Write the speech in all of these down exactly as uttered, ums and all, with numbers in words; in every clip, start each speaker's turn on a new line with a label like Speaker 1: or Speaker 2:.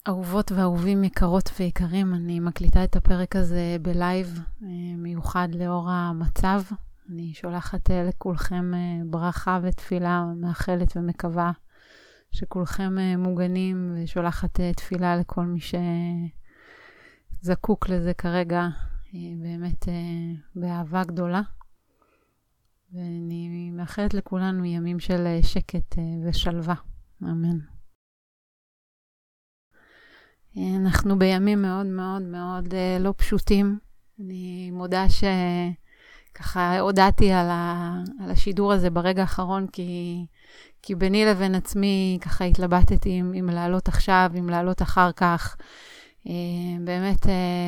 Speaker 1: אהובות ואהובים, יקרות ויקרים, אני מקליטה את הפרק הזה בלייב מיוחד לאור המצב. אני שולחת לכולכם ברכה ותפילה, מאחלת ומקווה שכולכם מוגנים, ושולחת תפילה לכל מי שזקוק לזה כרגע, באמת באהבה גדולה. ואני מאחלת לכולנו ימים של שקט ושלווה. אמן. אנחנו בימים מאוד מאוד מאוד לא פשוטים. אני מודה שככה הודעתי על, ה, על השידור הזה ברגע האחרון, כי, כי ביני לבין עצמי ככה התלבטתי אם, אם לעלות עכשיו, אם לעלות אחר כך. באמת,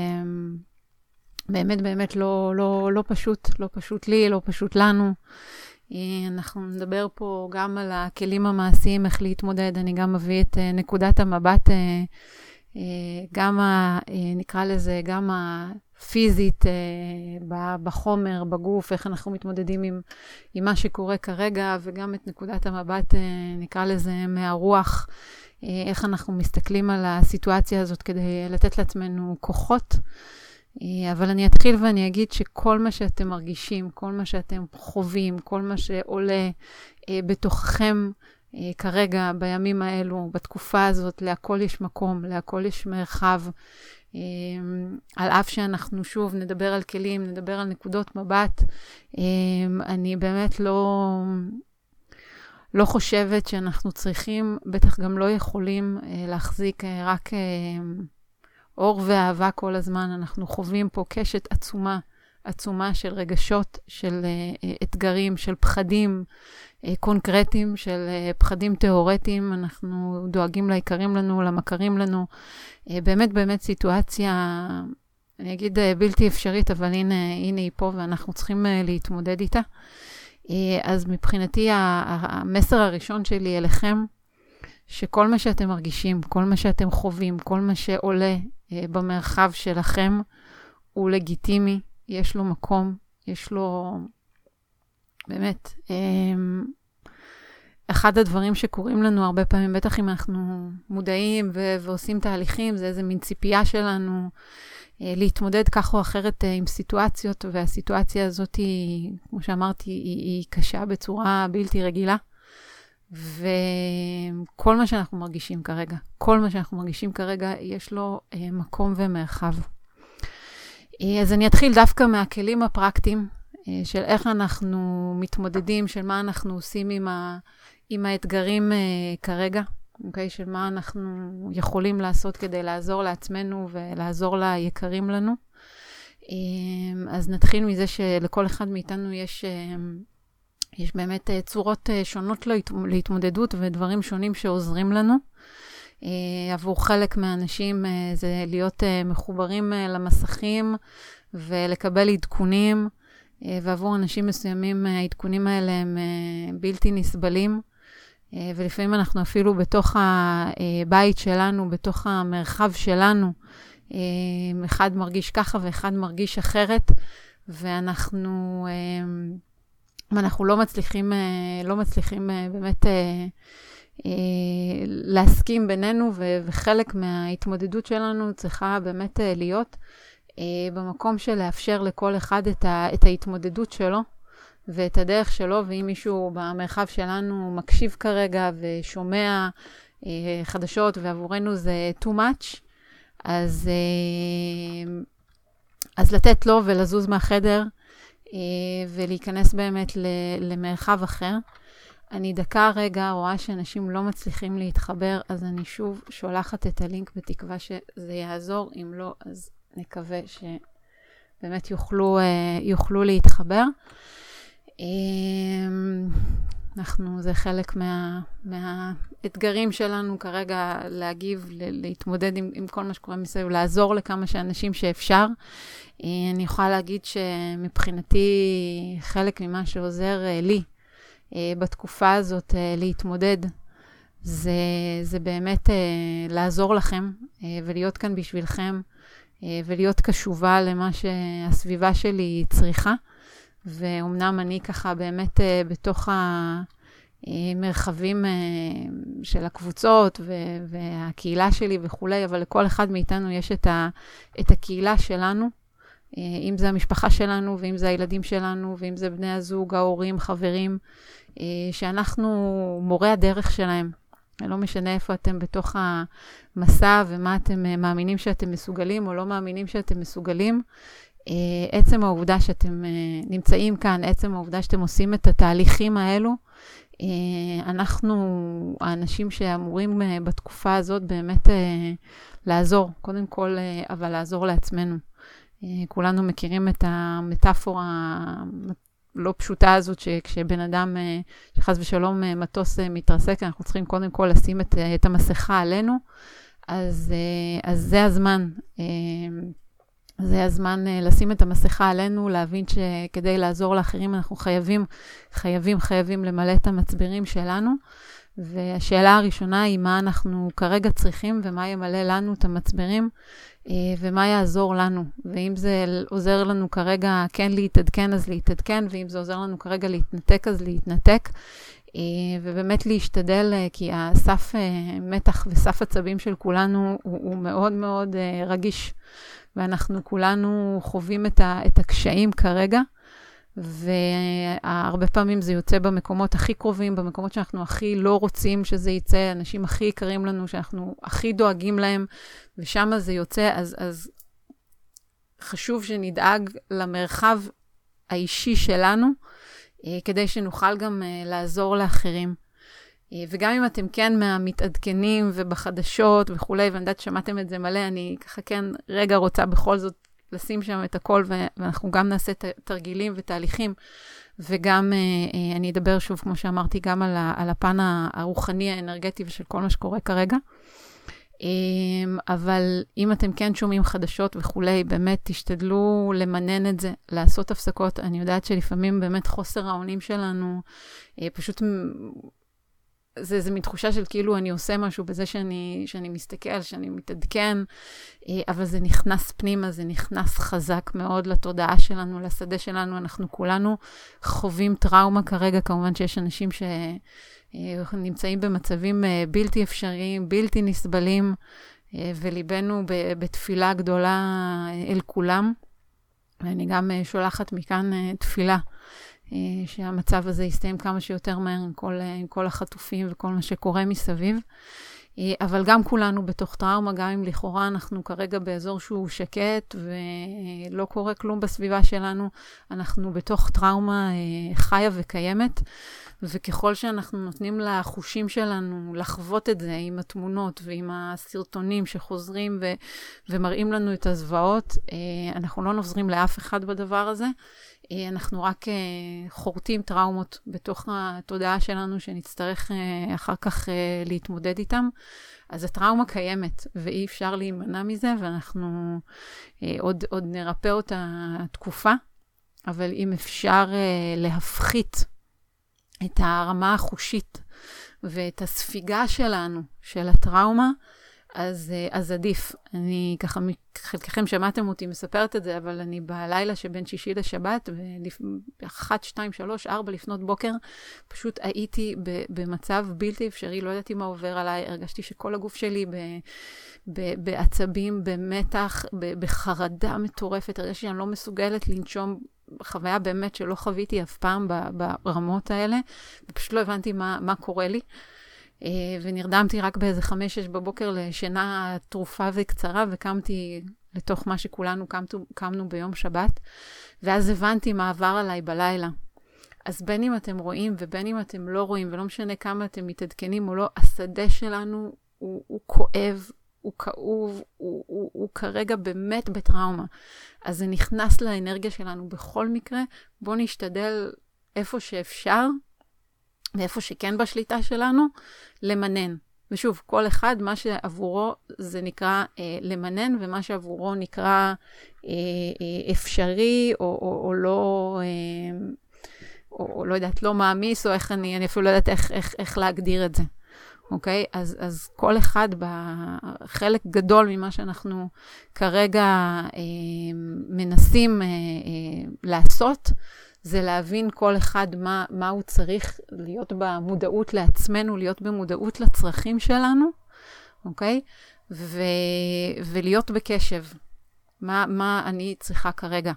Speaker 1: באמת, באמת לא, לא, לא פשוט, לא פשוט לי, לא פשוט לנו. אנחנו נדבר פה גם על הכלים המעשיים, איך להתמודד. אני גם מביא את נקודת המבט, גם ה, נקרא לזה, גם הפיזית בחומר, בגוף, איך אנחנו מתמודדים עם, עם מה שקורה כרגע, וגם את נקודת המבט, נקרא לזה, מהרוח, איך אנחנו מסתכלים על הסיטואציה הזאת כדי לתת לעצמנו כוחות. אבל אני אתחיל ואני אגיד שכל מה שאתם מרגישים, כל מה שאתם חווים, כל מה שעולה בתוככם, כרגע, בימים האלו, בתקופה הזאת, להכל יש מקום, להכל יש מרחב. על אף שאנחנו שוב נדבר על כלים, נדבר על נקודות מבט, אני באמת לא, לא חושבת שאנחנו צריכים, בטח גם לא יכולים להחזיק רק אור ואהבה כל הזמן. אנחנו חווים פה קשת עצומה, עצומה של רגשות, של אתגרים, של פחדים קונקרטיים, של פחדים תיאורטיים. אנחנו דואגים לעיקרים לנו, למכרים לנו. באמת, באמת סיטואציה, אני אגיד בלתי אפשרית, אבל הנה, הנה היא פה ואנחנו צריכים להתמודד איתה. אז מבחינתי, המסר הראשון שלי אליכם, שכל מה שאתם מרגישים, כל מה שאתם חווים, כל מה שעולה במרחב שלכם, הוא לגיטימי, יש לו מקום, יש לו, באמת, אחד הדברים שקורים לנו הרבה פעמים, בטח אם אנחנו מודעים ו- ועושים תהליכים, זה איזה מין ציפייה שלנו להתמודד כך או אחרת עם סיטואציות, והסיטואציה הזאת היא, כמו שאמרתי, היא, היא קשה בצורה בלתי רגילה. וכל מה שאנחנו מרגישים כרגע, כל מה שאנחנו מרגישים כרגע, יש לו אה, מקום ומרחב. אה, אז אני אתחיל דווקא מהכלים הפרקטיים, אה, של איך אנחנו מתמודדים, של מה אנחנו עושים עם, ה, עם האתגרים אה, כרגע, אוקיי? של מה אנחנו יכולים לעשות כדי לעזור לעצמנו ולעזור ליקרים לנו. אה, אז נתחיל מזה שלכל אחד מאיתנו יש... אה, יש באמת צורות שונות להתמודדות ודברים שונים שעוזרים לנו. עבור חלק מהאנשים זה להיות מחוברים למסכים ולקבל עדכונים, ועבור אנשים מסוימים העדכונים האלה הם בלתי נסבלים, ולפעמים אנחנו אפילו בתוך הבית שלנו, בתוך המרחב שלנו, אחד מרגיש ככה ואחד מרגיש אחרת, ואנחנו... אנחנו לא מצליחים, לא מצליחים באמת להסכים בינינו, וחלק מההתמודדות שלנו צריכה באמת להיות במקום של לאפשר לכל אחד את ההתמודדות שלו, ואת הדרך שלו, ואם מישהו במרחב שלנו מקשיב כרגע ושומע חדשות, ועבורנו זה too much, אז, אז לתת לו ולזוז מהחדר, ולהיכנס באמת למרחב אחר. אני דקה רגע רואה שאנשים לא מצליחים להתחבר, אז אני שוב שולחת את הלינק בתקווה שזה יעזור. אם לא, אז נקווה שבאמת יוכלו, יוכלו להתחבר. אנחנו, זה חלק מה, מהאתגרים שלנו כרגע להגיב, להתמודד עם, עם כל מה שקורה מסביב, לעזור לכמה שאנשים שאפשר. אני יכולה להגיד שמבחינתי חלק ממה שעוזר לי בתקופה הזאת להתמודד, זה, זה באמת לעזור לכם ולהיות כאן בשבילכם, ולהיות קשובה למה שהסביבה שלי צריכה. ואומנם אני ככה באמת בתוך מרחבים של הקבוצות והקהילה שלי וכולי, אבל לכל אחד מאיתנו יש את, ה, את הקהילה שלנו, אם זה המשפחה שלנו, ואם זה הילדים שלנו, ואם זה בני הזוג, ההורים, חברים, שאנחנו מורי הדרך שלהם. לא משנה איפה אתם בתוך המסע, ומה אתם מאמינים שאתם מסוגלים, או לא מאמינים שאתם מסוגלים. עצם העובדה שאתם נמצאים כאן, עצם העובדה שאתם עושים את התהליכים האלו, אנחנו, האנשים שאמורים בתקופה הזאת באמת לעזור, קודם כל, אבל לעזור לעצמנו. כולנו מכירים את המטאפורה לא פשוטה הזאת, שכשבן אדם, שחס ושלום מטוס מתרסק, אנחנו צריכים קודם כל לשים את, את המסכה עלינו, אז, אז זה הזמן. זה הזמן לשים את המסכה עלינו, להבין שכדי לעזור לאחרים אנחנו חייבים, חייבים, חייבים למלא את המצברים שלנו. והשאלה הראשונה היא מה אנחנו כרגע צריכים ומה ימלא לנו את המצברים ומה יעזור לנו. ואם זה עוזר לנו כרגע כן להתעדכן אז להתעדכן, ואם זה עוזר לנו כרגע להתנתק אז להתנתק. ובאמת להשתדל, כי הסף מתח וסף עצבים של כולנו הוא, הוא מאוד מאוד רגיש. ואנחנו כולנו חווים את, ה, את הקשיים כרגע, והרבה פעמים זה יוצא במקומות הכי קרובים, במקומות שאנחנו הכי לא רוצים שזה יצא, אנשים הכי יקרים לנו, שאנחנו הכי דואגים להם, ושם זה יוצא, אז, אז חשוב שנדאג למרחב האישי שלנו, כדי שנוכל גם לעזור לאחרים. וגם אם אתם כן מהמתעדכנים ובחדשות וכולי, ואני יודעת שמעתם את זה מלא, אני ככה כן רגע רוצה בכל זאת לשים שם את הכל, ואנחנו גם נעשה תרגילים ותהליכים, וגם אני אדבר שוב, כמו שאמרתי, גם על הפן הרוחני, האנרגטי ושל כל מה שקורה כרגע. אבל אם אתם כן שומעים חדשות וכולי, באמת תשתדלו למנן את זה, לעשות הפסקות. אני יודעת שלפעמים באמת חוסר האונים שלנו, פשוט זה, זה מתחושה של כאילו אני עושה משהו בזה שאני, שאני מסתכל, שאני מתעדכן, אבל זה נכנס פנימה, זה נכנס חזק מאוד לתודעה שלנו, לשדה שלנו. אנחנו כולנו חווים טראומה כרגע, כמובן שיש אנשים שנמצאים במצבים בלתי אפשריים, בלתי נסבלים, וליבנו בתפילה גדולה אל כולם. ואני גם שולחת מכאן תפילה, שהמצב הזה יסתיים כמה שיותר מהר עם כל, עם כל החטופים וכל מה שקורה מסביב. אבל גם כולנו בתוך טראומה, גם אם לכאורה אנחנו כרגע באזור שהוא שקט ולא קורה כלום בסביבה שלנו, אנחנו בתוך טראומה חיה וקיימת, וככל שאנחנו נותנים לחושים שלנו לחוות את זה עם התמונות ועם הסרטונים שחוזרים ו- ומראים לנו את הזוועות, אנחנו לא נוזרים לאף אחד בדבר הזה, אנחנו רק חורטים טראומות בתוך התודעה שלנו שנצטרך אחר כך להתמודד איתם. אז הטראומה קיימת ואי אפשר להימנע מזה, ואנחנו עוד, עוד נרפא אותה תקופה, אבל אם אפשר להפחית את הרמה החושית ואת הספיגה שלנו של הטראומה, אז, אז עדיף. אני ככה, חלקכם שמעתם אותי מספרת את זה, אבל אני בלילה שבין שישי לשבת, ב-אחת, שתיים, שלוש, ארבע לפנות בוקר, פשוט הייתי במצב בלתי אפשרי, לא ידעתי מה עובר עליי, הרגשתי שכל הגוף שלי ב, ב, בעצבים, במתח, ב, בחרדה מטורפת, הרגשתי שאני לא מסוגלת לנשום, חוויה באמת שלא חוויתי אף פעם ברמות האלה, ופשוט לא הבנתי מה, מה קורה לי. ונרדמתי רק באיזה חמש, שש בבוקר לשינה תרופה וקצרה, וקמתי לתוך מה שכולנו קמנו, קמנו ביום שבת, ואז הבנתי מה עבר עליי בלילה. אז בין אם אתם רואים ובין אם אתם לא רואים, ולא משנה כמה אתם מתעדכנים או לא, השדה שלנו הוא, הוא כואב, הוא כאוב, הוא, הוא, הוא כרגע באמת בטראומה. אז זה נכנס לאנרגיה שלנו בכל מקרה. בואו נשתדל איפה שאפשר, ואיפה שכן בשליטה שלנו, למנן. ושוב, כל אחד, מה שעבורו זה נקרא אה, למנן, ומה שעבורו נקרא אה, אה, אפשרי, או, או, או לא, אה, או, או לא יודעת, לא מאמיס, או איך אני, אני אפילו לא יודעת איך, איך, איך להגדיר את זה. אוקיי? אז, אז כל אחד בחלק גדול ממה שאנחנו כרגע אה, מנסים אה, אה, לעשות, זה להבין כל אחד מה, מה הוא צריך להיות במודעות לעצמנו, להיות במודעות לצרכים שלנו, אוקיי? ו, ולהיות בקשב. מה, מה אני צריכה כרגע.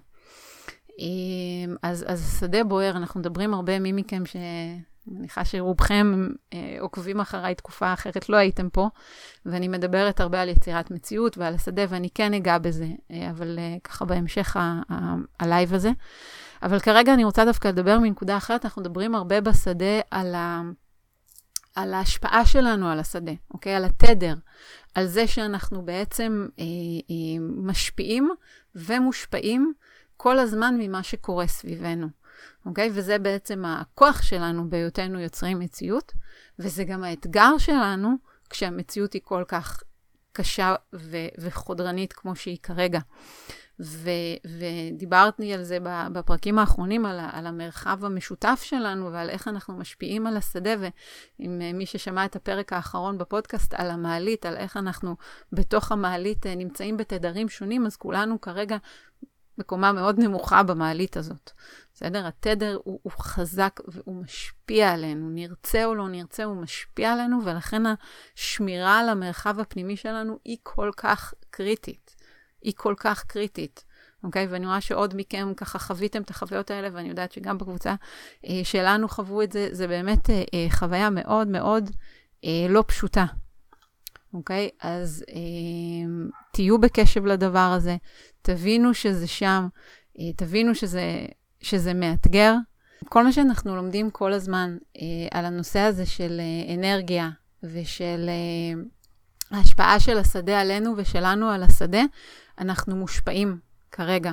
Speaker 1: אז, אז השדה בוער, אנחנו מדברים הרבה מי מכם ש... אני מניחה שרובכם אה, עוקבים אחריי תקופה אחרת, לא הייתם פה, ואני מדברת הרבה על יצירת מציאות ועל השדה, ואני כן אגע בזה, אה, אבל אה, ככה בהמשך ה- ה- הלייב הזה. אבל כרגע אני רוצה דווקא לדבר מנקודה אחרת, אנחנו מדברים הרבה בשדה על, ה- על ההשפעה שלנו על השדה, אוקיי? על התדר, על זה שאנחנו בעצם אה, אה, משפיעים ומושפעים כל הזמן ממה שקורה סביבנו. אוקיי? וזה בעצם הכוח שלנו בהיותנו יוצרים מציאות, וזה גם האתגר שלנו כשהמציאות היא כל כך קשה ו- וחודרנית כמו שהיא כרגע. ו- ודיברתי על זה בפרקים האחרונים, על, ה- על המרחב המשותף שלנו ועל איך אנחנו משפיעים על השדה, ועם מי ששמע את הפרק האחרון בפודקאסט על המעלית, על איך אנחנו בתוך המעלית נמצאים בתדרים שונים, אז כולנו כרגע מקומה מאוד נמוכה במעלית הזאת. בסדר? התדר הוא, הוא חזק והוא משפיע עלינו. נרצה או לא נרצה, הוא משפיע עלינו, ולכן השמירה על המרחב הפנימי שלנו היא כל כך קריטית. היא כל כך קריטית. אוקיי? ואני רואה שעוד מכם ככה חוויתם את החוויות האלה, ואני יודעת שגם בקבוצה אה, שלנו חוו את זה, זה באמת אה, אה, חוויה מאוד מאוד אה, לא פשוטה. אוקיי? אז אה, תהיו בקשב לדבר הזה, תבינו שזה שם, אה, תבינו שזה, שזה מאתגר. כל מה שאנחנו לומדים כל הזמן אה, על הנושא הזה של אה, אנרגיה ושל אה, ההשפעה של השדה עלינו ושלנו על השדה, אנחנו מושפעים כרגע,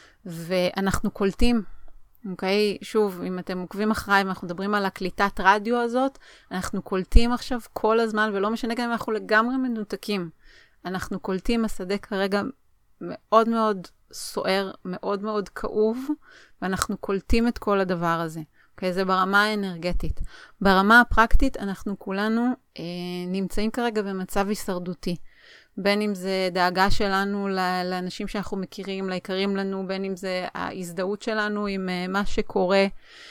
Speaker 1: ואנחנו קולטים. אוקיי, שוב, אם אתם עוקבים אחריי, אנחנו מדברים על הקליטת רדיו הזאת, אנחנו קולטים עכשיו כל הזמן, ולא משנה גם אם אנחנו לגמרי מנותקים. אנחנו קולטים, השדה כרגע מאוד מאוד סוער, מאוד מאוד כאוב, ואנחנו קולטים את כל הדבר הזה. אוקיי, זה ברמה האנרגטית. ברמה הפרקטית, אנחנו כולנו אה, נמצאים כרגע במצב הישרדותי. בין אם זה דאגה שלנו לאנשים שאנחנו מכירים, ליקרים לנו, בין אם זה ההזדהות שלנו עם מה שקורה,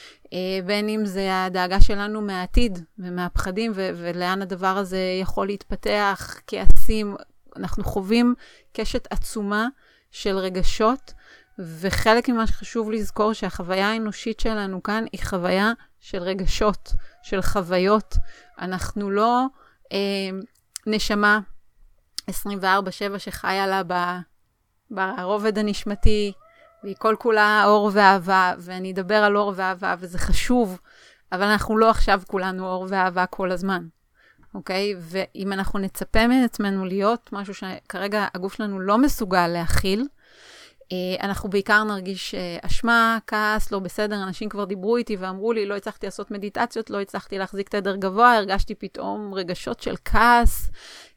Speaker 1: בין אם זה הדאגה שלנו מהעתיד ומהפחדים, ו- ולאן הדבר הזה יכול להתפתח, כעסים. אנחנו חווים קשת עצומה של רגשות, וחלק ממה שחשוב לזכור שהחוויה האנושית שלנו כאן היא חוויה של רגשות, של חוויות. אנחנו לא אה, נשמה, עשרים וארבע שבע שחיה לה ברובד הנשמתי, והיא כל כולה אור ואהבה, ואני אדבר על אור ואהבה, וזה חשוב, אבל אנחנו לא עכשיו כולנו אור ואהבה כל הזמן, אוקיי? ואם אנחנו נצפה מעצמנו להיות משהו שכרגע הגוף שלנו לא מסוגל להכיל, אנחנו בעיקר נרגיש אשמה, כעס, לא בסדר, אנשים כבר דיברו איתי ואמרו לי, לא הצלחתי לעשות מדיטציות, לא הצלחתי להחזיק תדר גבוה, הרגשתי פתאום רגשות של כעס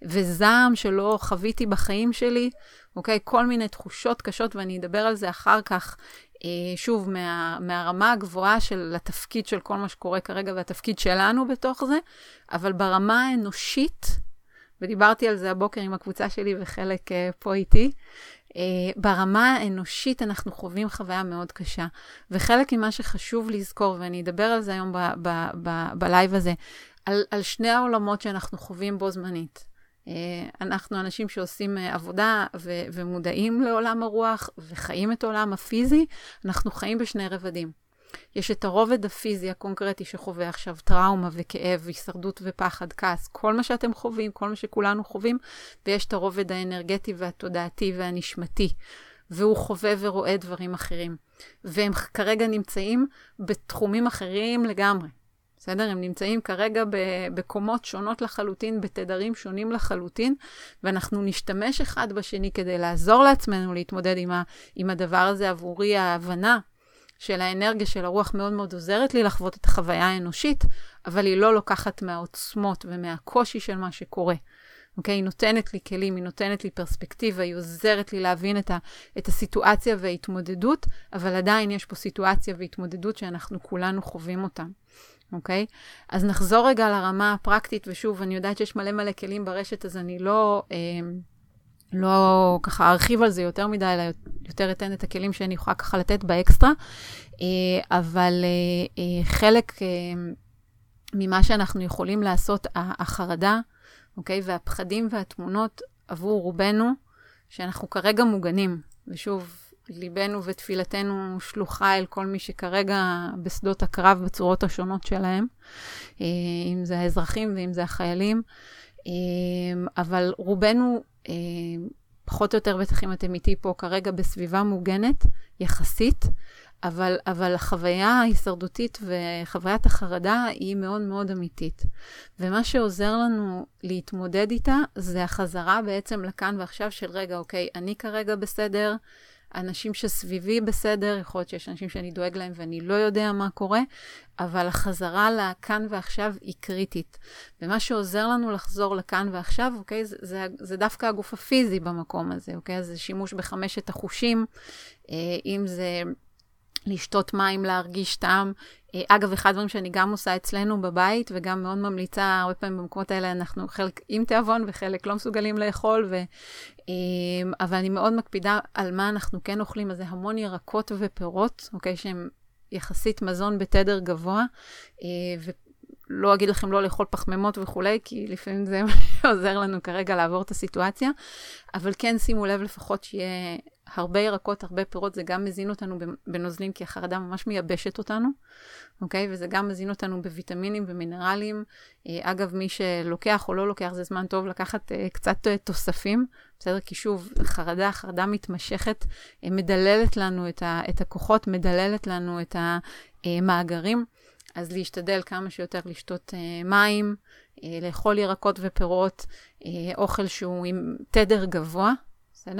Speaker 1: וזעם שלא חוויתי בחיים שלי, אוקיי? כל מיני תחושות קשות, ואני אדבר על זה אחר כך, שוב, מה, מהרמה הגבוהה של התפקיד של כל מה שקורה כרגע, והתפקיד שלנו בתוך זה, אבל ברמה האנושית, ודיברתי על זה הבוקר עם הקבוצה שלי וחלק פה איתי, Uh, ברמה האנושית אנחנו חווים חוויה מאוד קשה, וחלק ממה שחשוב לזכור, ואני אדבר על זה היום ב- ב- ב- בלייב הזה, על, על שני העולמות שאנחנו חווים בו זמנית. Uh, אנחנו אנשים שעושים uh, עבודה ו- ומודעים לעולם הרוח, וחיים את העולם הפיזי, אנחנו חיים בשני רבדים. יש את הרובד הפיזי הקונקרטי שחווה עכשיו טראומה וכאב, הישרדות ופחד, כעס, כל מה שאתם חווים, כל מה שכולנו חווים, ויש את הרובד האנרגטי והתודעתי והנשמתי, והוא חווה ורואה דברים אחרים. והם כרגע נמצאים בתחומים אחרים לגמרי. בסדר? הם נמצאים כרגע בקומות שונות לחלוטין, בתדרים שונים לחלוטין, ואנחנו נשתמש אחד בשני כדי לעזור לעצמנו להתמודד עם, ה, עם הדבר הזה. עבורי ההבנה של האנרגיה של הרוח מאוד מאוד עוזרת לי לחוות את החוויה האנושית, אבל היא לא לוקחת מהעוצמות ומהקושי של מה שקורה. אוקיי? היא נותנת לי כלים, היא נותנת לי פרספקטיבה, היא עוזרת לי להבין את, ה, את הסיטואציה וההתמודדות, אבל עדיין יש פה סיטואציה והתמודדות שאנחנו כולנו חווים אותם. אוקיי? אז נחזור רגע לרמה הפרקטית, ושוב, אני יודעת שיש מלא מלא כלים ברשת, אז אני לא... אה, לא ככה ארחיב על זה יותר מדי, אלא יותר אתן את הכלים שאני יכולה ככה לתת באקסטרה, אבל חלק ממה שאנחנו יכולים לעשות, החרדה, אוקיי, והפחדים והתמונות עבור רובנו, שאנחנו כרגע מוגנים, ושוב, ליבנו ותפילתנו שלוחה אל כל מי שכרגע בשדות הקרב בצורות השונות שלהם, אם זה האזרחים ואם זה החיילים, אבל רובנו, פחות או יותר בטח אם אתם איתי פה, כרגע בסביבה מוגנת, יחסית, אבל, אבל החוויה ההישרדותית וחוויית החרדה היא מאוד מאוד אמיתית. ומה שעוזר לנו להתמודד איתה, זה החזרה בעצם לכאן ועכשיו של רגע, אוקיי, אני כרגע בסדר, אנשים שסביבי בסדר, יכול להיות שיש אנשים שאני דואג להם ואני לא יודע מה קורה, אבל החזרה לכאן ועכשיו היא קריטית. ומה שעוזר לנו לחזור לכאן ועכשיו, אוקיי, זה, זה, זה דווקא הגוף הפיזי במקום הזה, אוקיי? זה שימוש בחמשת החושים, אם זה לשתות מים, להרגיש טעם. אגב, אחד הדברים שאני גם עושה אצלנו בבית, וגם מאוד ממליצה, הרבה פעמים במקומות האלה אנחנו חלק עם תיאבון, וחלק לא מסוגלים לאכול, ו... אבל אני מאוד מקפידה על מה אנחנו כן אוכלים, אז זה המון ירקות ופירות, אוקיי, שהם יחסית מזון בתדר גבוה, ולא אגיד לכם לא לאכול פחמימות וכולי, כי לפעמים זה עוזר לנו כרגע לעבור את הסיטואציה, אבל כן שימו לב לפחות שיהיה הרבה ירקות, הרבה פירות, זה גם מזין אותנו בנוזלים, כי החרדה ממש מייבשת אותנו, אוקיי? וזה גם מזין אותנו בוויטמינים ומינרלים. אגב, מי שלוקח או לא לוקח, זה זמן טוב לקחת קצת תוספים, בסדר? כי שוב, חרדה, חרדה מתמשכת, מדללת לנו את, ה, את הכוחות, מדללת לנו את המאגרים, אז להשתדל כמה שיותר לשתות מים, לאכול ירקות ופירות, אוכל שהוא עם תדר גבוה, בסדר?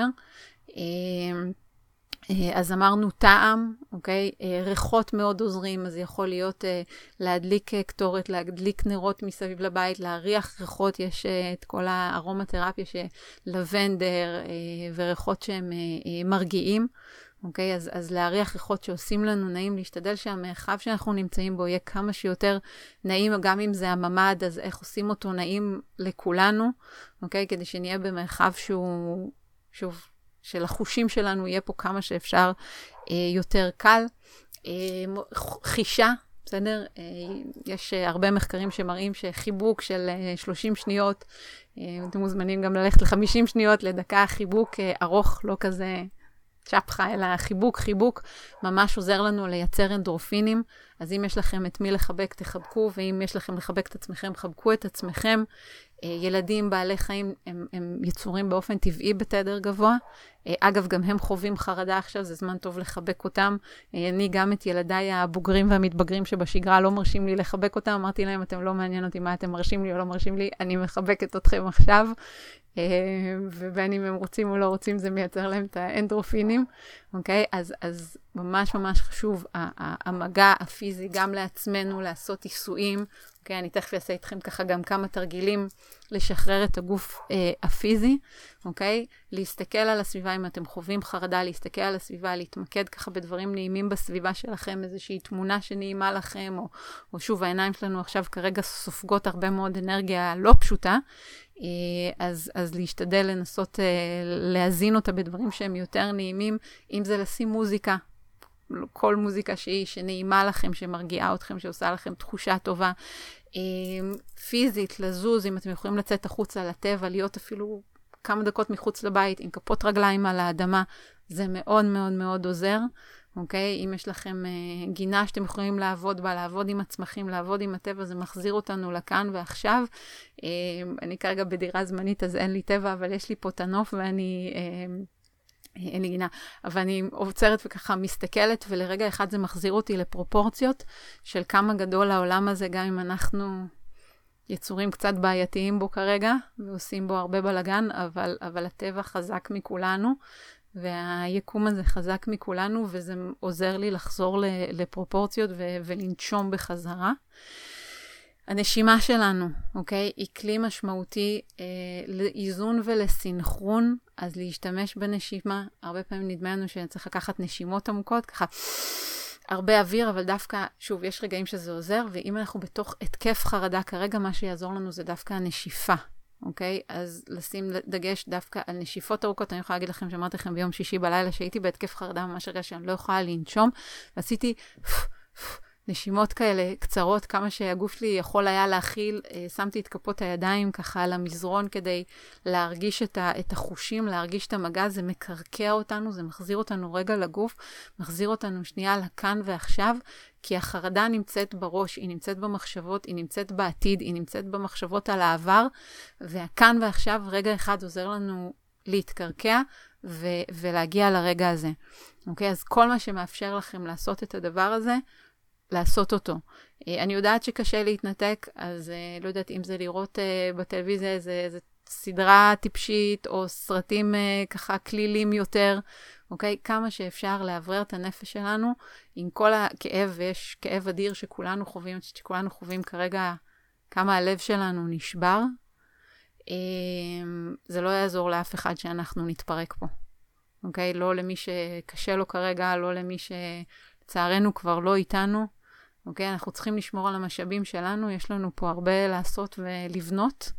Speaker 1: אז אמרנו טעם, אוקיי? ריחות מאוד עוזרים, אז יכול להיות להדליק קטורת, להדליק נרות מסביב לבית, להריח ריחות, יש את כל הארומתרפיה שלבנדר וריחות שהם מרגיעים, אוקיי? אז, אז להריח ריחות שעושים לנו נעים, להשתדל שהמרחב שאנחנו נמצאים בו יהיה כמה שיותר נעים, גם אם זה הממד, אז איך עושים אותו נעים לכולנו, אוקיי? כדי שנהיה במרחב שהוא, שוב, של החושים שלנו יהיה פה כמה שאפשר אה, יותר קל. אה, חישה, בסדר? אה, יש אה, הרבה מחקרים שמראים שחיבוק של אה, שלושים שניות, אה, אתם מוזמנים גם ללכת ל-חמישים שניות, לדקה חיבוק אה, ארוך, לא כזה צ'פחה, אלא חיבוק, חיבוק, ממש עוזר לנו לייצר אנדרופינים. אז אם יש לכם את מי לחבק, תחבקו, ואם יש לכם לחבק את עצמכם, חבקו את עצמכם. ילדים, בעלי חיים, הם, הם יצורים באופן טבעי בתדר גבוה. אגב, גם הם חווים חרדה עכשיו, זה זמן טוב לחבק אותם. אני גם את ילדיי הבוגרים והמתבגרים שבשגרה לא מרשים לי לחבק אותם. אמרתי להם, אתם לא מעניין אותי מה אתם מרשים לי או לא מרשים לי, אני מחבקת אתכם עכשיו. ובין אם הם רוצים או לא רוצים, זה מייצר להם את האנדרופינים. אוקיי? אז, אז ממש ממש חשוב, המגע הפיזי גם לעצמנו, לעשות עיסויים. אוקיי? אני תכף אעשה איתכם ככה גם כמה תרגילים לשחרר את הגוף אה, הפיזי. אוקיי? להסתכל על הסביבה, אם אתם חווים חרדה, להסתכל על הסביבה, להתמקד ככה בדברים נעימים בסביבה שלכם, איזושהי תמונה שנעימה לכם, או, או שוב, העיניים שלנו עכשיו כרגע סופגות הרבה מאוד אנרגיה לא פשוטה, אז, אז להשתדל לנסות להזין אותה בדברים שהם יותר נעימים, אם זה לשים מוזיקה, כל מוזיקה שהיא שנעימה לכם, שמרגיעה אתכם, שעושה לכם תחושה טובה, פיזית, לזוז, אם אתם יכולים לצאת החוצה לטבע, להיות אפילו כמה דקות מחוץ לבית, עם כפות רגליים על האדמה, זה מאוד מאוד מאוד עוזר. אוקיי? אם יש לכם uh, גינה שאתם יכולים לעבוד בה, לעבוד עם הצמחים, לעבוד עם הטבע, זה מחזיר אותנו לכאן ועכשיו. Uh, אני כרגע בדירה זמנית, אז אין לי טבע, אבל יש לי פה תנוף ואני, uh, אין לי גינה, אבל אני עוצרת וככה מסתכלת, ולרגע אחד זה מחזיר אותי לפרופורציות של כמה גדול העולם הזה, גם אם אנחנו יצורים קצת בעייתיים בו כרגע, ועושים בו הרבה בלגן, אבל, אבל הטבע חזק מכולנו, והיקום הזה חזק מכולנו, וזה עוזר לי לחזור לפרופורציות ו- ולנשום בחזרה. הנשימה שלנו, אוקיי? היא כלי משמעותי אה, לאיזון ולסינכרון, אז להשתמש בנשימה. הרבה פעמים נדמה לנו שצריך לקחת נשימות עמוקות, ככה הרבה אוויר, אבל דווקא, שוב, יש רגעים שזה עוזר, ואם אנחנו בתוך התקף חרדה, כרגע מה שיעזור לנו זה דווקא הנשיפה. אוקיי? אז לשים דגש דווקא על נשיפות ארוכות. אני יכולה להגיד לכם, שאמרתי לכם ביום שישי בלילה, שהייתי בהתקף חרדה ממש רגע שאני לא יכולה לנשום, ועשיתי נשימות כאלה קצרות, כמה שהגוף שלי יכול היה להכיל, שמתי את כפות הידיים ככה על המזרון, כדי להרגיש את, ה, את החושים, להרגיש את המגע, זה מקרקע אותנו, זה מחזיר אותנו רגע לגוף, מחזיר אותנו שנייה לכאן ועכשיו, כי החרדה נמצאת בראש, היא נמצאת במחשבות, היא נמצאת בעתיד, היא נמצאת במחשבות על העבר, והכאן ועכשיו רגע אחד עוזר לנו להתקרקע, ו- ולהגיע לרגע הזה. אוקיי? אז כל מה שמאפשר לכם לעשות את הדבר הזה, לעשות אותו. אני יודעת שקשה להתנתק, אז לא יודעת אם זה לראות בטלוויזיה איזה סדרה טיפשית, או סרטים ככה כלילים יותר, אוקיי? כמה שאפשר לעברר את הנפש שלנו, עם כל הכאב, ויש כאב אדיר שכולנו חווים, שכולנו חווים כרגע, כמה הלב שלנו נשבר, זה לא יעזור לאף אחד שאנחנו נתפרק פה. אוקיי? לא למי שקשה לו כרגע, לא למי שלצערנו כבר לא איתנו. אוקיי? אנחנו צריכים לשמור על המשאבים שלנו, יש לנו פה הרבה לעשות ולבנות.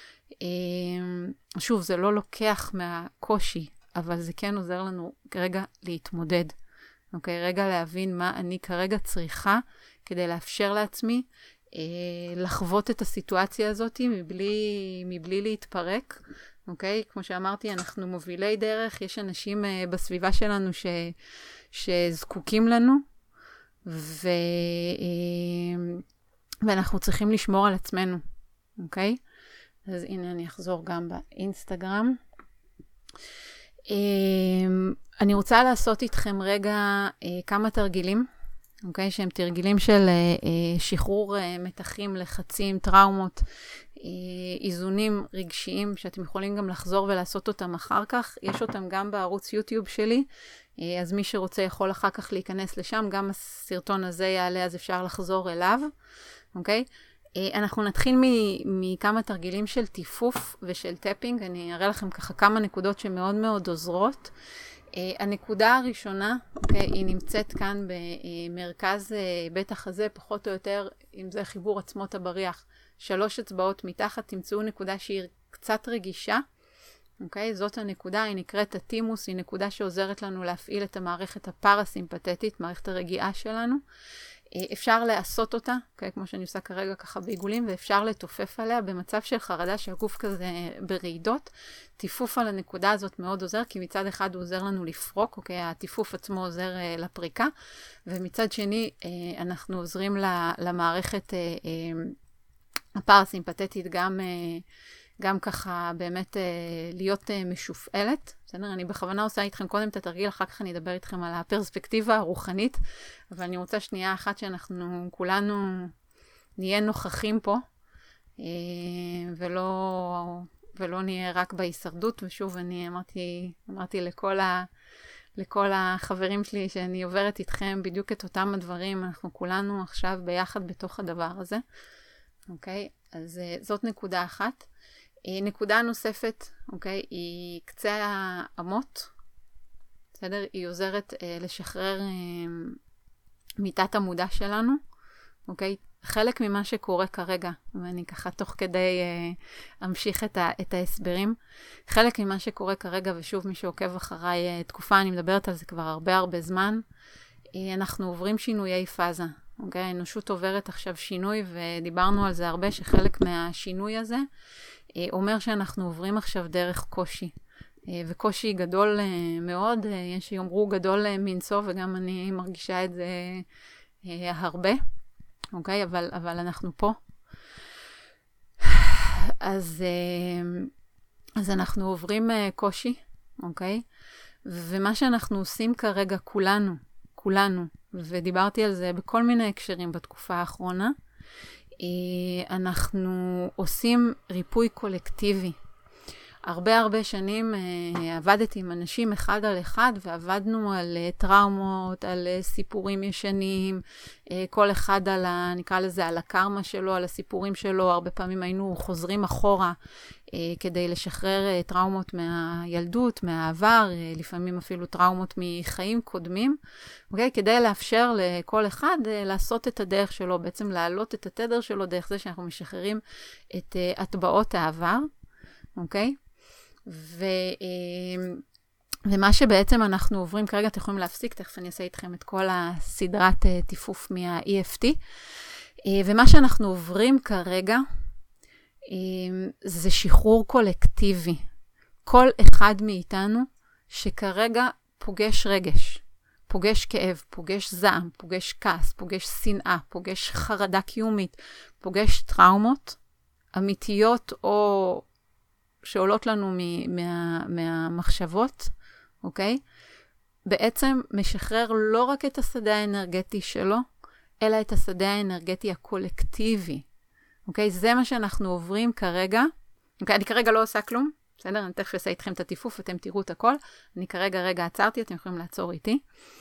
Speaker 1: שוב, זה לא לוקח מהקושי, אבל זה כן עוזר לנו כרגע להתמודד. אוקיי? רגע להבין מה אני כרגע צריכה, כדי לאפשר לעצמי לחוות את הסיטואציה הזאת מבלי, מבלי להתפרק. אוקיי? כמו שאמרתי, אנחנו מובילי דרך, יש אנשים בסביבה שלנו ש, שזקוקים לנו, ו, ואנחנו צריכים לשמור על עצמנו. אוקיי? אז הנה אני אחזור גם באינסטגרם. אני רוצה לעשות איתכם רגע כמה תרגילים, אוקיי? שהם תרגילים של שחרור מתחים, לחצים, טראומות, איזונים רגשיים, שאתם יכולים גם לחזור ולעשות אותם אחר כך. יש אותם גם בערוץ יוטיוב שלי, אז מי שרוצה יכול אחר כך להיכנס לשם, גם הסרטון הזה יעלה, אז אפשר לחזור אליו, אוקיי? אנחנו נתחיל מכמה תרגילים של טיפוף ושל טפינג, אני אראה לכם ככה כמה נקודות שמאוד מאוד עוזרות. הנקודה הראשונה, אוקיי, היא נמצאת כאן במרכז בית החזה, פחות או יותר, אם זה חיבור עצמות הבריח, שלוש אצבעות מתחת, תמצאו נקודה שהיא קצת רגישה, אוקיי? זאת הנקודה, היא נקראת הטימוס, היא נקודה שעוזרת לנו להפעיל את המערכת הפרסימפטית, מערכת הרגיעה שלנו. אפשר לעשות אותה, אוקיי? כמו שאני עושה כרגע ככה בעיגולים, ואפשר לתופף עליה במצב של חרדה שהגוף כזה ברעידות. טיפוף על הנקודה הזאת מאוד עוזר, כי מצד אחד הוא עוזר לנו לפרוק, אוקיי? הטיפוף עצמו עוזר לפריקה, ומצד שני אנחנו עוזרים למערכת הפרסימפטית גם גם ככה באמת להיות משופעלת. בסדר? אני בכוונה עושה איתכם קודם את התרגיל, אחר כך אני אדבר איתכם על הפרספקטיבה הרוחנית, אבל אני רוצה שנייה אחת שאנחנו כולנו נהיה נוכחים פה, ולא, ולא נהיה רק בהישרדות. ושוב, אני אמרתי, אמרתי לכל, ה, לכל החברים שלי שאני עוברת איתכם בדיוק את אותם הדברים, אנחנו כולנו עכשיו ביחד בתוך הדבר הזה. אוקיי? אז זאת נקודה אחת. נקודה נוספת, אוקיי, היא קצה האמות, בסדר? היא עוזרת אה, לשחרר אה, מיטת המודע שלנו, אוקיי? חלק ממה שקורה כרגע, ואני ככה תוך כדי אה, אמשיך את, ה, את ההסברים, חלק ממה שקורה כרגע, ושוב מי שעוקב אחריי אה, תקופה, אני מדברת על זה כבר הרבה הרבה זמן, אה, אנחנו עוברים שינויי פאזה, אוקיי? האנושות עוברת עכשיו שינוי, ודיברנו על זה הרבה, שחלק מהשינוי הזה, אומר שאנחנו עוברים עכשיו דרך קושי, וקושי גדול מאוד, יש שיאמרו גדול מנסו, וגם אני מרגישה את זה הרבה, אוקיי? אבל, אבל אנחנו פה. אז, אז אנחנו עוברים קושי, אוקיי? ומה שאנחנו עושים כרגע כולנו, כולנו, ודיברתי על זה בכל מיני הקשרים בתקופה האחרונה, אנחנו עושים ריפוי קולקטיבי. הרבה הרבה שנים עבדתי עם אנשים אחד על אחד, ועבדנו על טראומות, על סיפורים ישנים, כל אחד על, נקרא לזה, על הקרמה שלו, על הסיפורים שלו. הרבה פעמים היינו חוזרים אחורה כדי לשחרר טראומות מהילדות, מהעבר, לפעמים אפילו טראומות מחיים קודמים, אוקיי? כדי לאפשר לכל אחד לעשות את הדרך שלו, בעצם להעלות את התדר שלו דרך זה שאנחנו משחררים את הטבעות העבר. אוקיי? ו, ומה שבעצם אנחנו עוברים כרגע, אתם יכולים להפסיק, תכף אני אעשה איתכם את כל הסדרת טיפוף מה-E F T, ומה שאנחנו עוברים כרגע, זה שחרור קולקטיבי. כל אחד מאיתנו שכרגע פוגש רגש, פוגש כאב, פוגש זעם, פוגש כעס, פוגש שנאה, פוגש חרדה קיומית, פוגש טראומות אמיתיות או שעולות לנו מה, מהמחשבות, אוקיי? בעצם משחרר לא רק את השדה האנרגטי שלו, אלא את השדה האנרגטי הקולקטיבי. אוקיי? זה מה שאנחנו עוברים כרגע. אוקיי? אני כרגע לא עושה כלום. בסדר? אני תכף אעשה איתכם את הטיפוף, אתם תראו את הכל. אני כרגע רגע עצרתי, אתם יכולים לעצור איתי.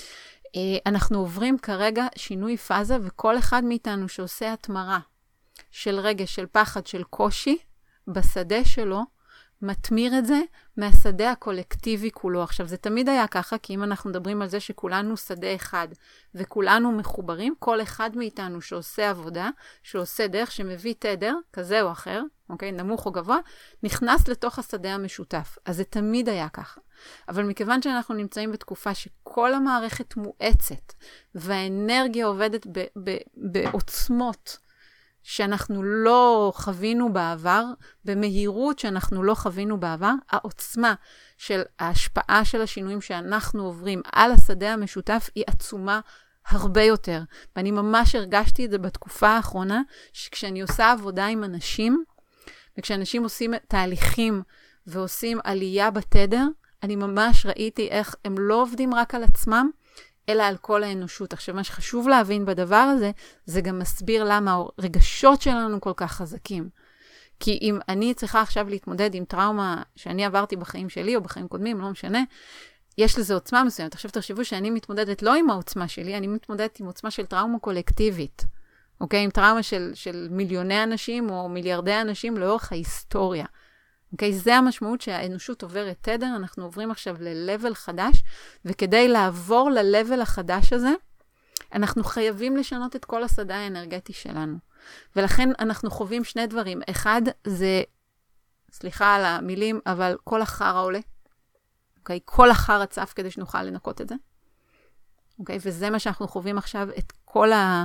Speaker 1: אנחנו עוברים כרגע שינוי פאזה, וכל אחד מאיתנו שעושה התמרה של רגש, של פחד, של קושי, בשדה שלו, מתמיר את זה מהשדה הקולקטיבי כולו. עכשיו, זה תמיד היה ככה, כי אם אנחנו מדברים על זה שכולנו שדה אחד, וכולנו מחוברים, כל אחד מאיתנו שעושה עבודה, שעושה דרך, שמביא תדר, כזה או אחר, אוקיי, נמוך או גבוה, נכנס לתוך השדה המשותף. אז זה תמיד היה ככה. אבל מכיוון שאנחנו נמצאים בתקופה שכל המערכת מואצת, והאנרגיה עובדת ב- ב- בעוצמות, שאנחנו לא חווינו בעבר, במהירות שאנחנו לא חווינו בעבר, העוצמה של ההשפעה של השינויים שאנחנו עוברים על השדה המשותף היא עצומה הרבה יותר. ואני ממש הרגשתי את זה בתקופה האחרונה, שכשאני עושה עבודה עם אנשים, וכשאנשים עושים תהליכים ועושים עלייה בתדר, אני ממש ראיתי איך הם לא עובדים רק על עצמם, אלא על כל האנושות. עכשיו, מה שחשוב להבין בדבר הזה, זה גם מסביר למה הרגשות שלנו כל כך חזקים. כי אם אני צריכה עכשיו להתמודד עם טראומה שאני עברתי בחיים שלי, או בחיים קודמים, לא משנה, יש לזה עוצמה מסוימת. עכשיו תחשבו שאני מתמודדת לא עם העוצמה שלי, אני מתמודדת עם עוצמה של טראומה קולקטיבית. אוקיי? עם טראומה של, של מיליוני אנשים, או מיליארדי אנשים לאורך ההיסטוריה. אוקיי? זה המשמעות שהאנושות עוברת תדר, אנחנו עוברים עכשיו ל-level חדש, וכדי לעבור ל-level החדש הזה, אנחנו חייבים לשנות את כל השדה האנרגטי שלנו. ולכן אנחנו חווים שני דברים. אחד זה, סליחה על המילים, אבל כל החרה עולה. אוקיי? כל החרה צף כדי שנוכל לנקות את זה. אוקיי? וזה מה שאנחנו חווים עכשיו, את כל ה...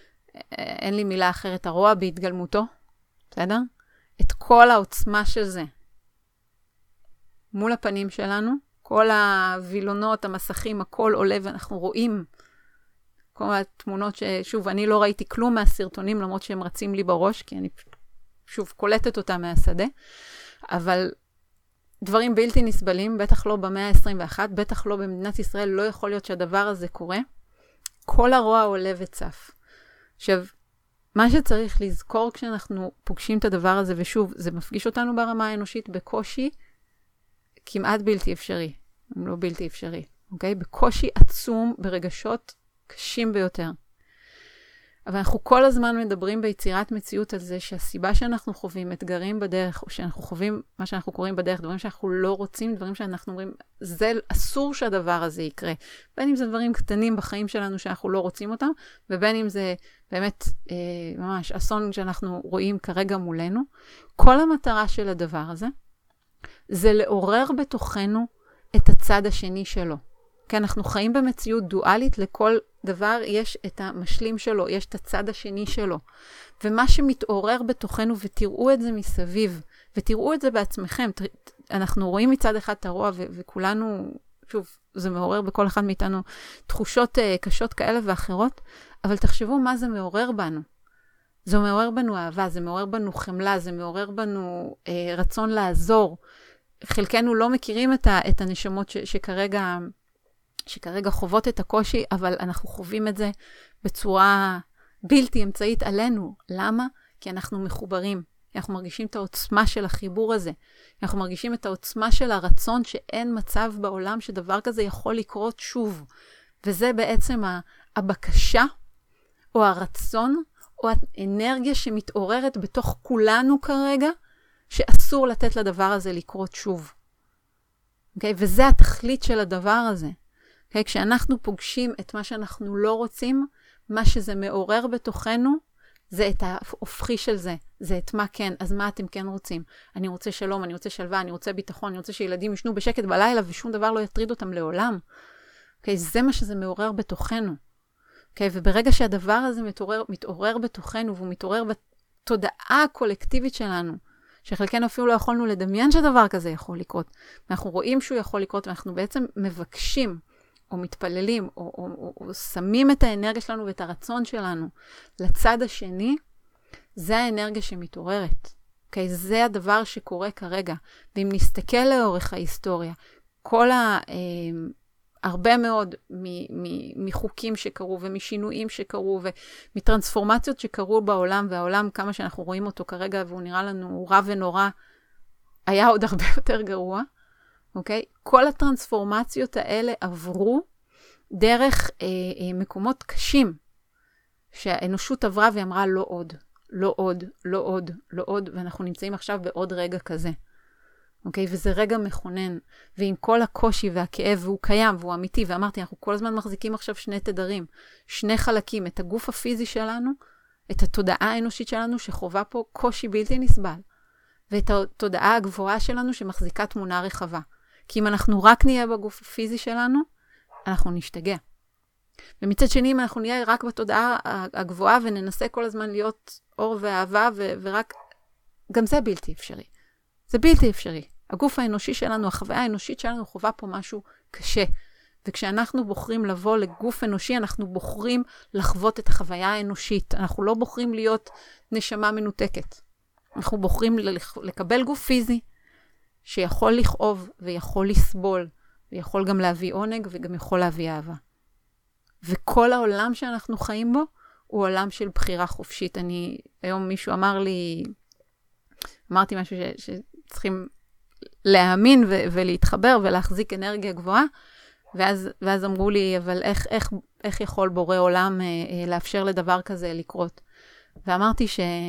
Speaker 1: אין לי מילה אחרת, הרוע בהתגלמותו. בסדר? את כל העוצמה של זה. מול הפנים שלנו, כל הווילונות, המסכים, הכל עולה, ואנחנו רואים כל התמונות ששוב, אני לא ראיתי כלום מהסרטונים, למרות שהם רצים לי בראש, כי אני שוב קולטת אותם מהשדה, אבל דברים בלתי נסבלים, בטח לא במאה ה-עשרים ואחת, בטח לא במדינת ישראל, לא יכול להיות שהדבר הזה קורה. כל הרוע עולה וצף. עכשיו, מה שצריך לזכור כשאנחנו פוגשים את הדבר הזה, ושוב, זה מפגיש אותנו ברמה האנושית בקושי כמעט בלתי אפשרי, לא בלתי אפשרי, אוקיי? בקושי עצום, ברגשות קשים ביותר. אבל אנחנו כל הזמן מדברים ביצירת מציאות על זה שהסיבה שאנחנו חווים אתגרים בדרך, או שאנחנו חווים מה שאנחנו קוראים בדרך, דברים שאנחנו לא רוצים, דברים שאנחנו אומרים, זה אסור שהדבר הזה יקרה. בין אם זה דברים קטנים בחיים שלנו שאנחנו לא רוצים אותם, ובין אם זה באמת אה, ממש אסון שאנחנו רואים כרגע מולנו. כל המטרה של הדבר הזה, זה לעורר בתוכנו את הצד השני שלו. כי אנחנו חיים במציאות דואלית, לכל דבר יש את המשלים שלו, יש את הצד השני שלו. ומה שמתעורר בתוכנו, ותראו את זה מסביב, ותראו את זה בעצמכם, אנחנו רואים מצד אחד את הרוע, ו- וכולנו, שוב, זה מעורר בכל אחד מאיתנו תחושות uh, קשות כאלה ואחרות, אבל תחשבו מה זה מעורר בנו. זה מעורר בנו אהבה, זה מעורר בנו חמלה, זה מעורר בנו uh, רצון לעזור. חלקנו לא מכירים את, ה- את הנשמות ש- שכרגע... שכרגע חוות את הקושי, אבל אנחנו חווים את זה בצורה בלתי אמצעית עלינו. למה? כי אנחנו מחוברים. אנחנו מרגישים את העוצמה של החיבור הזה. אנחנו מרגישים את העוצמה של הרצון שאין מצב בעולם שדבר כזה יכול לקרות שוב. וזה בעצם הבקשה, או הרצון, או האנרגיה שמתעוררת בתוך כולנו כרגע, שאסור לתת לדבר הזה לקרות שוב. Okay? וזה התכלית של הדבר הזה. Okay, כשאנחנו פוגשים את מה שאנחנו לא רוצים, מה שזה מעורר בתוכנו, זה את ההופכי של זה, זה את מה כן, אז מה אתם כן רוצים? אני רוצה שלום, אני רוצה שלווה, אני רוצה ביטחון, אני רוצה שילדים ישנו בשקט בלילה ושום דבר לא יטריד אותם לעולם. אוקיי, זה מה שזה מעורר בתוכנו. אוקיי, וברגע שהדבר הזה מתעורר, מתעורר בתוכנו, והוא מתעורר בתודעה הקולקטיבית שלנו, שחלקנו אפילו לא יכולנו לדמיין שדבר כזה יכול לקרות. אנחנו רואים שהוא יכול לקרות, ואנחנו בעצם מבקשים, או מתפללים, או, או, או, או שמים את האנרגיה שלנו ואת הרצון שלנו לצד השני, זה האנרגיה שמתעוררת. אוקיי? זה הדבר שקורה כרגע. ואם נסתכל לאורך ההיסטוריה, כל ה... אה, הרבה מאוד מ- מ- מחוקים שקרו ומשינויים שקרו ומטרנספורמציות שקרו בעולם, והעולם כמה שאנחנו רואים אותו כרגע והוא נראה לנו רע ונורא, היה עוד הרבה יותר גרוע. אוקיי? כל הטרנספורמציות האלה עברו דרך אה, אה, מקומות קשים שהאנושות עברה ואמרה לא עוד, לא עוד, לא עוד, לא עוד, ואנחנו נמצאים עכשיו בעוד רגע כזה. אוקיי? וזה רגע מכונן, ועם כל הקושי והכאב, והוא קיים והוא אמיתי, ואמרתי, אנחנו כל הזמן מחזיקים עכשיו שני תדרים, שני חלקים, את הגוף הפיזי שלנו, את התודעה האנושית שלנו שחובה פה קושי בלתי נסבל, ואת התודעה הגבוהה שלנו שמחזיקה תמונה רחבה. כי אם אנחנו רק נהיה בגוף הפיזי שלנו, אנחנו נשתגע. ומצד שני, אם אנחנו נהיה רק בתודעה הגבוהה, וננסה כל הזמן להיות אור ואהבה, ו- ורק, גם זה בלתי אפשרי. זה בלתי אפשרי. הגוף האנושי שלנו, החוויה האנושית שלנו, חובה פה משהו קשה. וכשאנחנו בוחרים לבוא לגוף אנושי, אנחנו בוחרים לחוות את החוויה האנושית. אנחנו לא בוחרים להיות נשמה מנותקת. אנחנו בוחרים לקבל גוף פיזי, שיכול לכאוב ויכול לסבול, ויכול גם להביא עונג וגם יכול להביא אהבה. וכל העולם שאנחנו חיים בו, הוא עולם של בחירה חופשית. אני, היום מישהו אמר לי, אמרתי משהו ש, שצריכים להאמין ו, ולהתחבר ולהחזיק אנרגיה גבוהה, ואז, ואז אמרו לי, אבל איך, איך, איך יכול בורא עולם אה, אה, לאפשר לדבר כזה לקרות? ואמרתי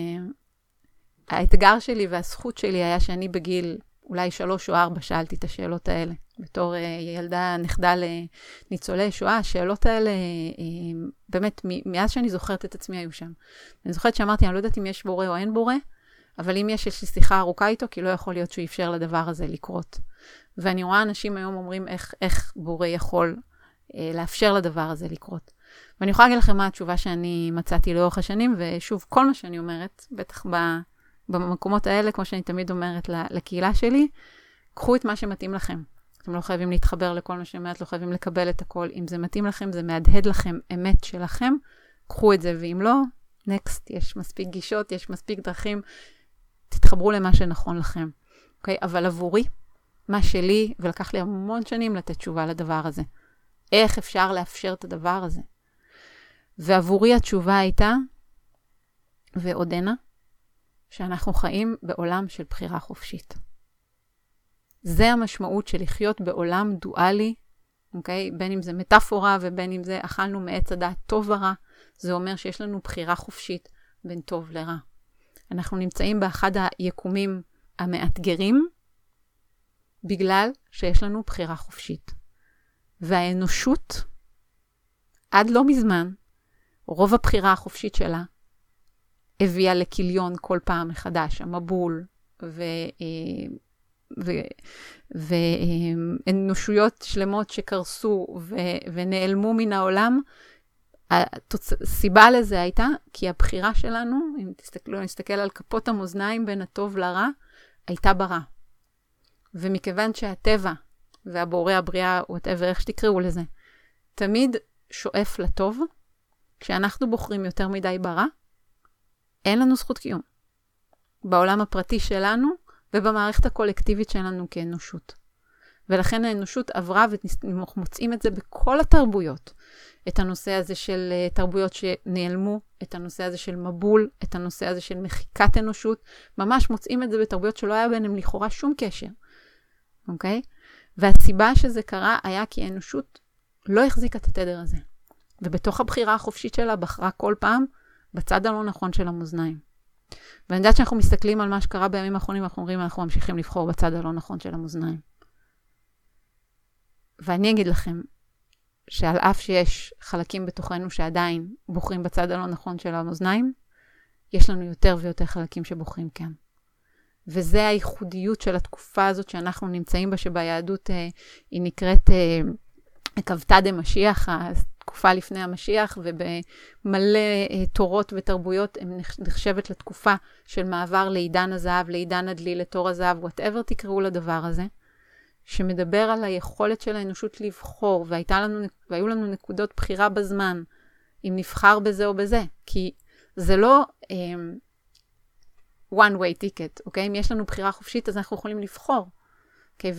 Speaker 1: שהאתגר שלי והזכות שלי היה שאני בגיל אולי שלוש או ארבע שאלתי את השאלות האלה. בתור אה, ילדה נכדה לניצולי שואה, השאלות האלה, אה, באמת, מ- מאז שאני זוכרת את עצמי היו שם. אני זוכרת שאמרתי, אני לא יודעת אם יש בורא או אין בורא, אבל אם יש, יש לי שיחה ארוכה איתו, כי לא יכול להיות שהוא יאפשר לדבר הזה לקרות. ואני רואה אנשים היום אומרים איך, איך בורא יכול אה, לאפשר לדבר הזה לקרות. ואני יכולה להגיד לכם מה התשובה שאני מצאתי לאורך השנים, ושוב, כל מה שאני אומרת, בטח ב, במקומות האלה, כמו שאני תמיד אומרת לקהילה שלי, קחו את מה שמתאים לכם. אתם לא חייבים להתחבר לכל מה שאומרת, לא חייבים לקבל את הכל. אם זה מתאים לכם, זה מהדהד לכם אמת שלכם, קחו את זה, ואם לא, נקסט, יש מספיק גישות, יש מספיק דרכים, תתחברו למה שנכון לכם. אוקיי? אבל עבורי, מה שלי, ולקח לי המון שנים לתת תשובה לדבר הזה. איך אפשר לאפשר את הדבר הזה? ועבורי התשובה הייתה, ועודנה, שאנחנו חיים בעולם של בחירה חופשית. זה המשמעות של לחיות בעולם דואלי, אוקיי? בין אם זה מטאפורה ובין אם זה אכלנו מעץ הדעת טוב ורע, זה אומר שיש לנו בחירה חופשית בין טוב לרע. אנחנו נמצאים באחד היקומים המאתגרים, בגלל שיש לנו בחירה חופשית. והאנושות, עד לא מזמן, רוב הבחירה החופשית שלה, הביאה לכיליון כל פעם מחדש, המבול, ו... ו... ואנושיות שלמות שקרסו ו... ונעלמו מן העולם, הסיבה לזה הייתה, כי הבחירה שלנו, אם תסתכלו, נסתכל על כפות המאזניים בין הטוב לרע, הייתה ברע. ומכיוון שהטבע והבורא הבריאה, או whatever, איך שתקראו לזה, תמיד שואף לטוב, כשאנחנו בוחרים יותר מדי ברע, אין לנו זכות קיום. בעולם הפרטי שלנו, ובמערכת הקולקטיבית שלנו כאנושות. ולכן האנושות עברה, ומוצאים את זה בכל התרבויות. את הנושא הזה של תרבויות שנעלמו, את הנושא הזה של מבול, את הנושא הזה של מחיקת אנושות, ממש מוצאים את זה בתרבויות שלא היה ביניהם לכאורה שום קשר. אוקיי? והסיבה שזה קרה היה כי האנושות לא החזיקה את התדר הזה. ובתוך הבחירה החופשית שלה בחרה כל פעם בצד הלא נכון של המאזניים. ואני יודעת שאנחנו מסתכלים על מה שקרה בימים האחרונים, אנחנו אומרים, אנחנו ממשיכים לבחור בצד הלא נכון של המאזניים. ואני אגיד לכם, שעל אף שיש חלקים בתוכנו שעדיין בוחרים בצד הלא נכון של המאזניים, יש לנו יותר ויותר חלקים שבוחרים כן. וזה הייחודיות של התקופה הזאת שאנחנו נמצאים בה, שביהדות אה, היא נקראת אה, קוותא דמשיח, התקופה לפני המשיח, ובמלא אה, תורות ותרבויות הם נחשבת לתקופה של מעבר לעידן הזהב, לעידן הדלי, לתור הזהב, whatever תקראו לדבר הזה, שמדבר על היכולת של האנושות לבחור, והייתה לנו, והיו לנו נקודות בחירה בזמן, אם נבחר בזה או בזה, כי זה לא אה, one way ticket, אוקיי? אם יש לנו בחירה חופשית, אז אנחנו יכולים לבחור. אוקיי?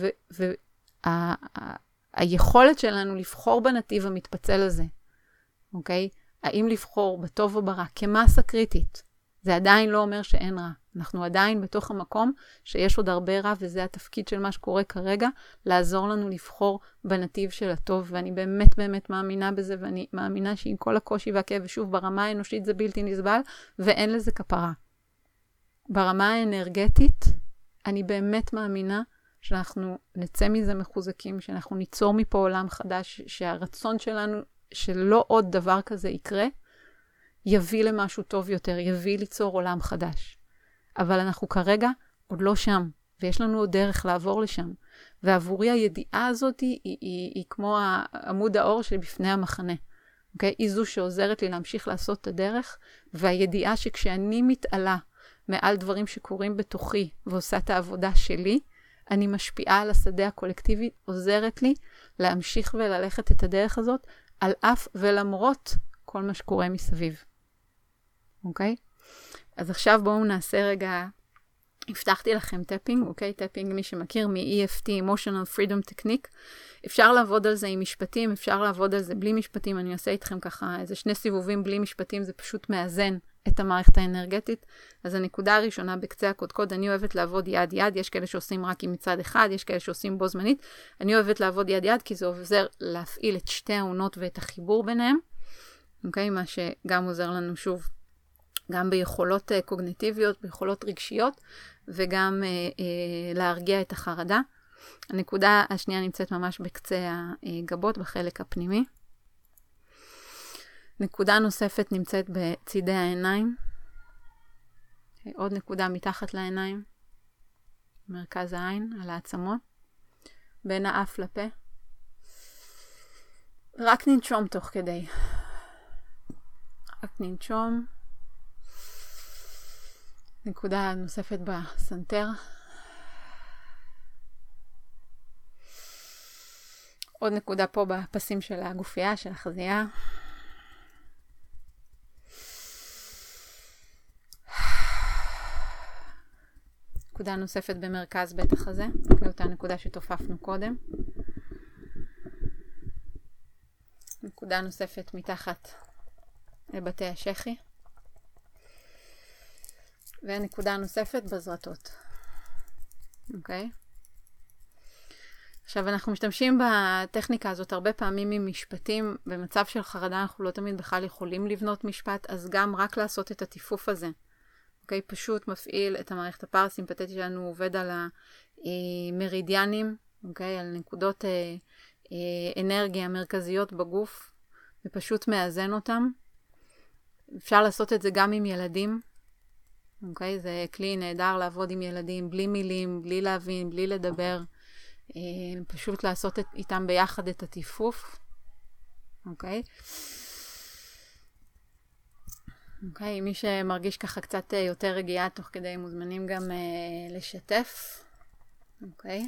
Speaker 1: והיכולת שלנו לבחור בנתיב המתפצל הזה, אוקיי? האם לבחור בטוב או ברע, כמסה קריטית, זה עדיין לא אומר שאין רע. אנחנו עדיין בתוך המקום שיש עוד הרבה רע, וזה התפקיד של מה שקורה כרגע, לעזור לנו לבחור בנתיב של הטוב, ואני באמת באמת מאמינה בזה, ואני מאמינה שעם כל הקושי והכאב, ושוב, ברמה האנושית זה בלתי נסבל, ואין לזה כפרה. ברמה האנרגטית, אני באמת מאמינה שאנחנו נצא מזה מחוזקים, שאנחנו ניצור מפה עולם חדש, שהרצון שלנו שלא עוד דבר כזה יקרה, יביא למשהו טוב יותר, יביא ליצור עולם חדש. אבל אנחנו כרגע עוד לא שם, ויש לנו עוד דרך לעבור לשם. ועבורי הידיעה הזאת היא, היא, היא, היא כמו עמוד האור שבפני המחנה. אוקיי? היא זו שעוזרת לי להמשיך לעשות את הדרך, והידיעה שכשאני מתעלה מעל דברים שקורים בתוכי ועושה את העבודה שלי, אני משפיעה על השדה הקולקטיבי, עוזרת לי להמשיך וללכת את הדרך הזאת, על אף ולמרות כל מה שקורה מסביב. אוקיי? אז עכשיו בואו נעשה רגע, הבטחתי לכם טפינג, אוקיי? טפינג מי שמכיר מ-E F T, Emotional Freedom Technique. אפשר לעבוד על זה עם משפטים, אפשר לעבוד על זה בלי משפטים. אני אעשה איתכם ככה איזה שני סיבובים בלי משפטים, זה פשוט מאזן את המערכת האנרגטית. אז הנקודה הראשונה בקצה הקודקוד, אני אוהבת לעבוד יד יד, יש כאלה שעושים רק עם מצד אחד, יש כאלה שעושים בו זמנית. אני אוהבת לעבוד יד יד כי זה עוזר להפעיל את שתי העונות ואת החיבור ביניהם. אוקיי? מה שגם עוזר לנו שוב גם ביכולות uh, קוגניטיביות, ביכולות רגשיות, וגם uh, uh, להרגיע את החרדה. הנקודה השנייה נמצאת ממש בקצה הגבות, בחלק הפנימי. נקודה נוספת נמצאת בצידי העיניים. Okay, עוד נקודה מתחת לעיניים, מרכז העין, על העצמות, בין האף לפה. רק ננשום תוך כדי. רק ננשום. נקודה נוספת בסנטר. עוד נקודה פה בפסים של הגופייה, של החזייה. נקודה נוספת במרכז בית החזה, לאותה נקודה שתופפנו קודם. נקודה נוספת מתחת לבתי השכי. ונקודה נוספת בזרטות. אוקיי? עכשיו אנחנו משתמשים בטכניקה הזאת הרבה פעמים עם משפטים. במצב של חרדה אנחנו לא תמיד בכלל יכולים לבנות משפט, אז גם רק לעשות את הטיפוף הזה. אוקיי? פשוט מפעיל את המערכת הפרסימפטית שלנו, עובד על המרידיאנים, אוקיי? על נקודות אה, אה, אנרגיה מרכזיות בגוף, ופשוט מאזן אותם. אפשר לעשות את זה גם עם ילדים. אוקיי? זה כלי נהדר לעבוד עם ילדים, בלי מילים, בלי להבין, בלי לדבר. אה, פשוט לעשות את, איתם ביחד את הטיפוף. אוקיי? אוקיי, מי שמרגיש ככה קצת יותר רגיעה תוך כדי, מוזמנים גם אה, לשתף. אוקיי?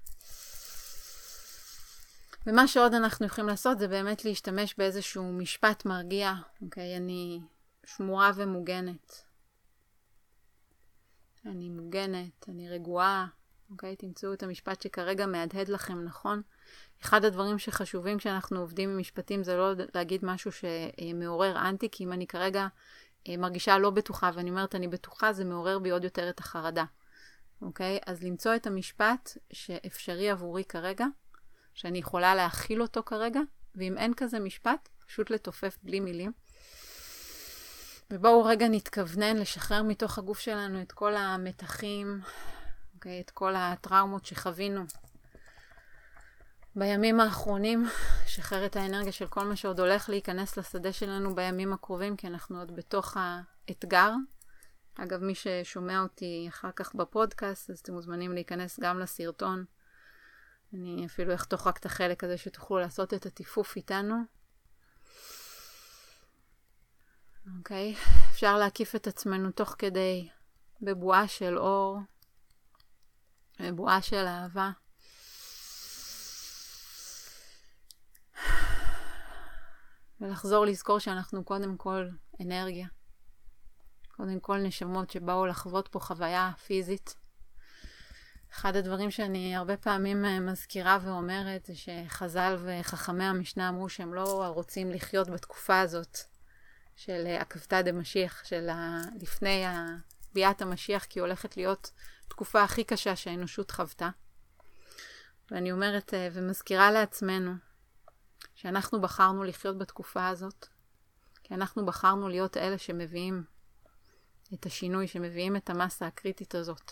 Speaker 1: ומה שעוד אנחנו יכולים לעשות זה באמת להשתמש באיזשהו משפט מרגיע. אוקיי? אני שמורה ומוגנת. אני מוגנת, אני רגועה. אוקיי? תמצאו את המשפט שכרגע מהדהד לכם, נכון? אחד הדברים שחשובים כשאנחנו עובדים עם משפטים זה לא להגיד משהו שמעורר אנטי, כי אם אני כרגע מרגישה לא בטוחה ואני אומרת אני בטוחה, זה מעורר בי עוד יותר את החרדה. אוקיי? אז למצוא את המשפט שאפשרי עבורי כרגע, שאני יכולה להכיל אותו כרגע, ואם אין כזה משפט, פשוט לתופף בלי מילים. ובואו רגע נתכוונן לשחרר מתוך הגוף שלנו את כל המתחים, אוקיי? את כל הטראומות שחווינו בימים האחרונים, שחרר את האנרגיה של כל מה שעוד הולך להיכנס לשדה שלנו בימים הקרובים, כי אנחנו עוד בתוך האתגר, אגב, מי ששומע אותי אחר כך בפודקאסט, אז אתם מוזמנים להיכנס גם לסרטון. אני אפילו אחתוך רק את החלק הזה שתוכלו לעשות את הטיפוף איתנו. אוקיי, אפשר להקיף את עצמנו תוך כדי בבועה של אור, בבועה של אהבה. ולחזור לזכור שאנחנו קודם כל אנרגיה. קודם כל נשמות שבאו לחוות פה חוויה פיזית. אחד הדברים שאני הרבה פעמים מזכירה ואומרת זה שחז"ל וחכמי המשנה אמרו שהם לא רוצים לחיות בתקופה הזאת של עקבתא דמשיח, של לפני ביאת המשיח, כי היא הולכת להיות תקופה הכי קשה שהאנושות חוותה. ואני אומרת ומזכירה לעצמנו שאנחנו בחרנו לחיות בתקופה הזאת, כי אנחנו בחרנו להיות אלה שמביאים את השינוי, שמביאים את המסה הקריטית הזאת.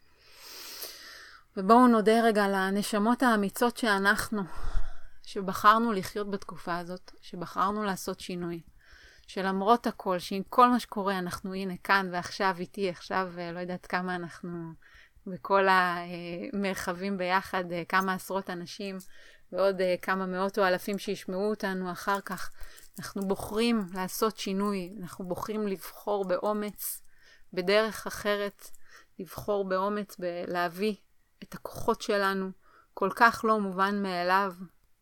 Speaker 1: ובואו נודה רגע לנשמות האמיצות שאנחנו, שבחרנו לחיות בתקופה הזאת, שבחרנו לעשות שינוי, שלמרות הכל, שעם כל מה שקורה, אנחנו הנה כאן ועכשיו איתי, עכשיו לא יודעת כמה אנחנו בכל המרחבים ביחד, כמה עשרות אנשים, ועוד כמה מאות או אלפים שישמעו אותנו אחר כך. אנחנו בוחרים לעשות שינוי, אנחנו בוחרים לבחור באומץ, בדרך אחרת, לבחור באומץ, להביא את הכוחות שלנו, כל כך לא מובן מאליו.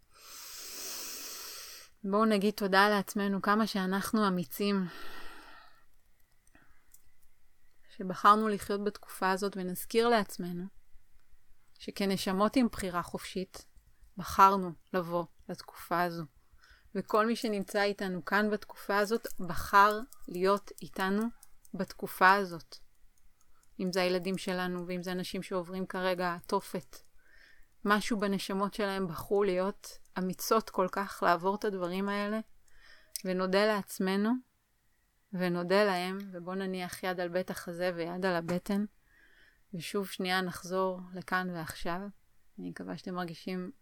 Speaker 1: בואו נגיד תודה לעצמנו כמה שאנחנו אמיצים, שבחרנו לחיות בתקופה הזאת, ונזכיר לעצמנו שכנשמות עם בחירה חופשית, בחרנו לבוא לתקופה הזו. וכל מי שנמצא איתנו כאן בתקופה הזאת, בחר להיות איתנו בתקופה הזאת. אם זה הילדים שלנו, ואם זה אנשים שעוברים כרגע תופת. משהו בנשמות שלהם בחרו להיות אמיצות כל כך לעבור את הדברים האלה, ונודה לעצמנו, ונודה להם, ובוא נניח יד על בית החזה ויד על הבטן, ושוב שנייה נחזור לכאן ועכשיו. אני מקווה שאתם מרגישים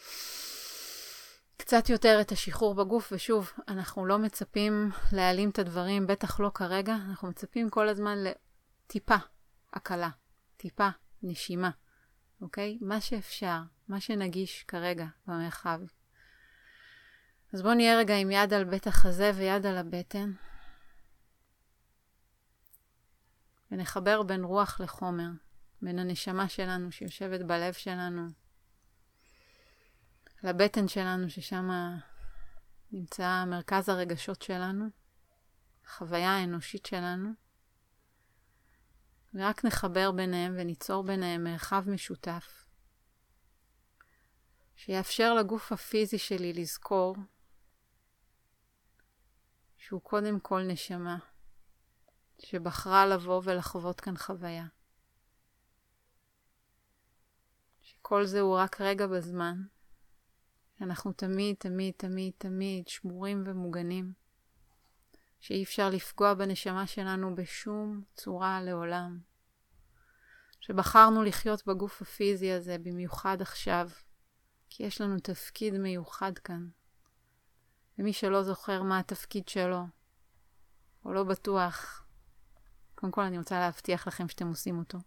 Speaker 1: קצת יותר את השחרור בגוף, ושוב, אנחנו לא מצפים להעלים את הדברים, בטח לא כרגע, אנחנו מצפים כל הזמן לטיפה הקלה, טיפה נשימה, אוקיי? מה שאפשר, מה שנגיש כרגע במרחב. אז בואו נהיה רגע עם יד על בית החזה ויד על הבטן, ונחבר בין רוח לחומר, בין הנשמה שלנו שיושבת בלב שלנו, לבטן שלנו ששם נמצא מרכז הרגשות שלנו, החוויה האנושית שלנו, ורק נחבר ביניהם וניצור ביניהם מרחב משותף, שיאפשר לגוף הפיזי שלי לזכור שהוא קודם כל נשמה, שבחרה לבוא ולחוות כאן חוויה. שכל זה הוא רק רגע בזמן, אנחנו תמיד, תמיד, תמיד, תמיד שמורים ומוגנים, שאי אפשר לפגוע בנשמה שלנו בשום צורה לעולם. שבחרנו לחיות בגוף הפיזי הזה במיוחד עכשיו, כי יש לנו תפקיד מיוחד כאן. ומי שלא זוכר מה התפקיד שלו, או לא בטוח, קודם כל אני רוצה להבטיח לכם שאתם עושים אותו.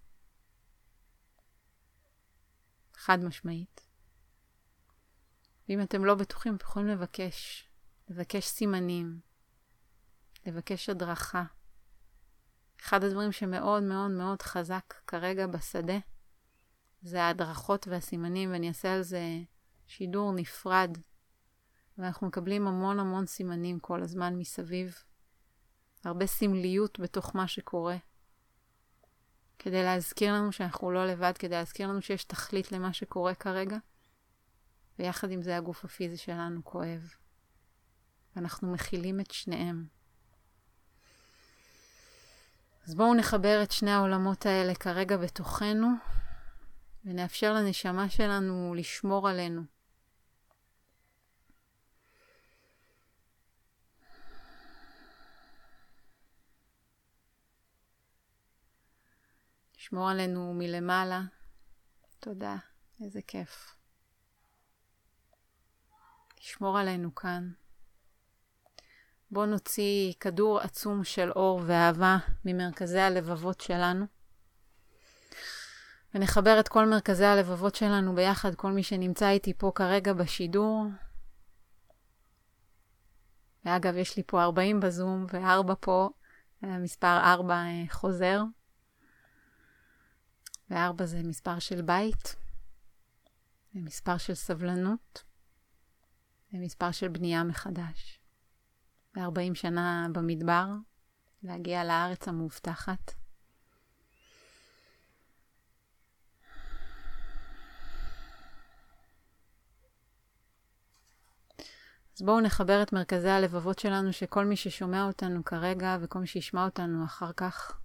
Speaker 1: חד משמעית. ואם אתם לא בטוחים, אתם יכולים לבקש, לבקש סימנים, לבקש הדרכה. אחד הדברים שמאוד מאוד מאוד חזק כרגע בשדה, זה ההדרכות והסימנים, ואני אעשה על זה שידור נפרד, ואנחנו מקבלים המון המון סימנים כל הזמן מסביב, הרבה סמליות בתוך מה שקורה, כדי להזכיר לנו שאנחנו לא לבד, כדי להזכיר לנו שיש תכלית למה שקורה כרגע, ויחד עם זה הגוף הפיזי שלנו כואב. ואנחנו מכילים את שניהם. אז בואו נחבר את שני העולמות האלה כרגע בתוכנו, ונאפשר לנשמה שלנו לשמור עלינו. לשמור עלינו מלמעלה. תודה, איזה כיף. לשמור עלינו כאן. בואו נוציא כדור עצום של אור ואהבה ממרכזי הלבבות שלנו. ונחבר את כל מרכזי הלבבות שלנו ביחד, כל מי שנמצא איתי פה כרגע בשידור. ואגב, יש לי פה ארבעים בזום ו-ארבע פה, מספר ארבע חוזר. ו-ארבע זה מספר של בית, ומספר של סבלנות, ומספר של בנייה מחדש. ו-ארבעים שנה במדבר, להגיע לארץ המובטחת. אז בואו נחבר את מרכזי הלבבות שלנו, שכל מי ששומע אותנו כרגע וכל מי שישמע אותנו אחר כך,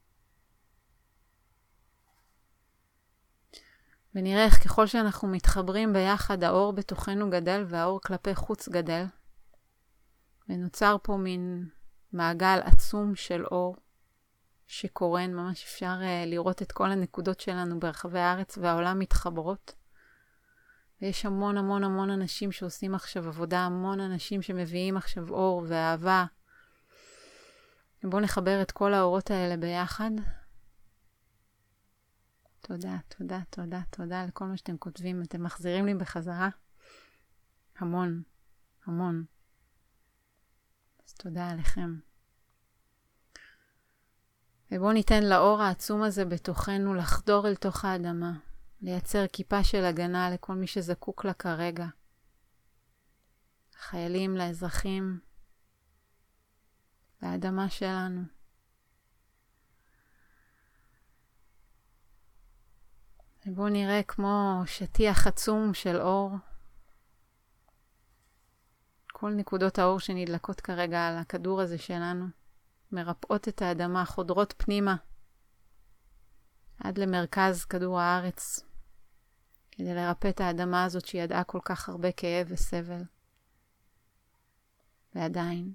Speaker 1: ונראה איך ככל שאנחנו מתחברים ביחד, האור בתוכנו גדל והאור כלפי חוץ גדל. ונוצר פה מין מעגל עצום של אור שקורן, ממש אפשר uh, לראות את כל הנקודות שלנו ברחבי הארץ והעולם מתחברות. ויש המון המון המון אנשים שעושים עכשיו עבודה, המון אנשים שמביאים עכשיו אור ואהבה. ובואו נחבר את כל האורות האלה ביחד. תודה, תודה, תודה, תודה לכל מה שאתם כותבים. אתם מחזירים לי בחזרה המון, המון. אז תודה עליכם. ובואו ניתן לאור העצום הזה בתוכנו לחדור אל תוך האדמה. לייצר כיפה של הגנה לכל מי שזקוק לה כרגע. לחיילים, לאזרחים, לאדמה שלנו. ובואו נראה כמו שטיח עצום של אור. כל נקודות האור שנדלקות כרגע על הכדור הזה שלנו, מרפאות את האדמה, חודרות פנימה, עד למרכז כדור הארץ, כדי לרפא את האדמה הזאת שידעה כל כך הרבה כאב וסבל. ועדיין.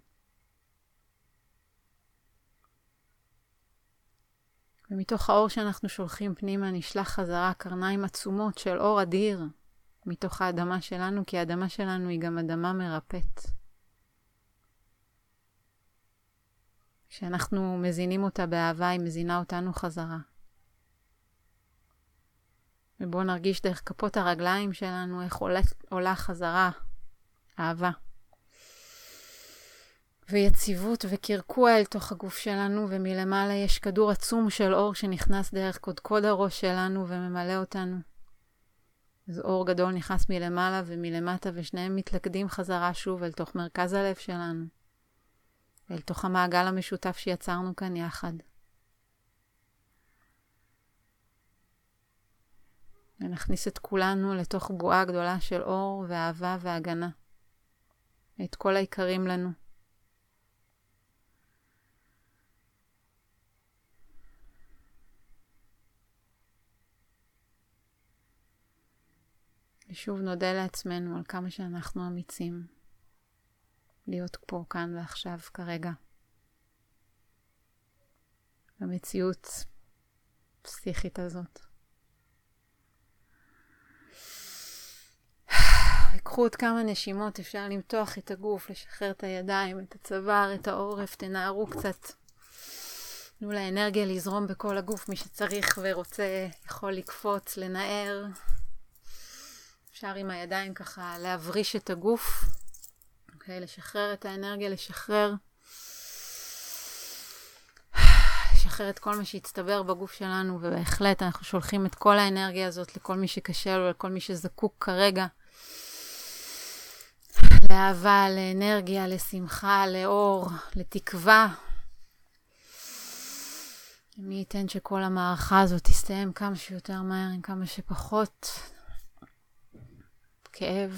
Speaker 1: ומתוך האור שאנחנו שולחים פנימה נשלח חזרה קרניים עצומות של אור אדיר מתוך האדמה שלנו, כי האדמה שלנו היא גם אדמה מרפאת. כשאנחנו מזינים אותה באהבה, היא מזינה אותנו חזרה. ובואו נרגיש דרך כפות הרגליים שלנו איך עולה, עולה חזרה אהבה. ויציבות וקרקוע אל תוך הגוף שלנו, ומלמעלה יש כדור עצום של אור שנכנס דרך קודקוד הראש שלנו וממלא אותנו. אז אור גדול נכנס מלמעלה ומלמטה, ושניהם מתלכדים חזרה שוב אל תוך מרכז הלב שלנו. אל תוך המעגל המשותף שיצרנו כאן יחד. ונכניס את כולנו לתוך בועה גדולה של אור ואהבה והגנה. את כל העיקרים לנו. ושוב נודה לעצמנו על כמה שאנחנו אמיצים. להיות פה, כאן ועכשיו, כרגע. במציאות פסיכית הזאת. קחו עוד כמה נשימות, אפשר למתוח את הגוף, לשחרר את הידיים, את הצוואר, את העורף, תנערו קצת. תנו לאנרגיה לזרום בכל הגוף, מי שצריך ורוצה יכול לקפוץ, לנער. אפשר עם הידיים ככה להבריש את הגוף. אוקיי, לשחרר את האנרגיה, לשחרר. לשחרר את כל מה שהצטבר בגוף שלנו, ובהחלט אנחנו שולחים את כל האנרגיה הזאת לכל מי שקשה לו, לכל מי שזקוק כרגע. לאהבה, לאנרגיה, לשמחה, לאור, לתקווה. מי ייתן שכל המערכה הזאת תסתיים כמה שיותר מהר, עם כמה שפחות כאב.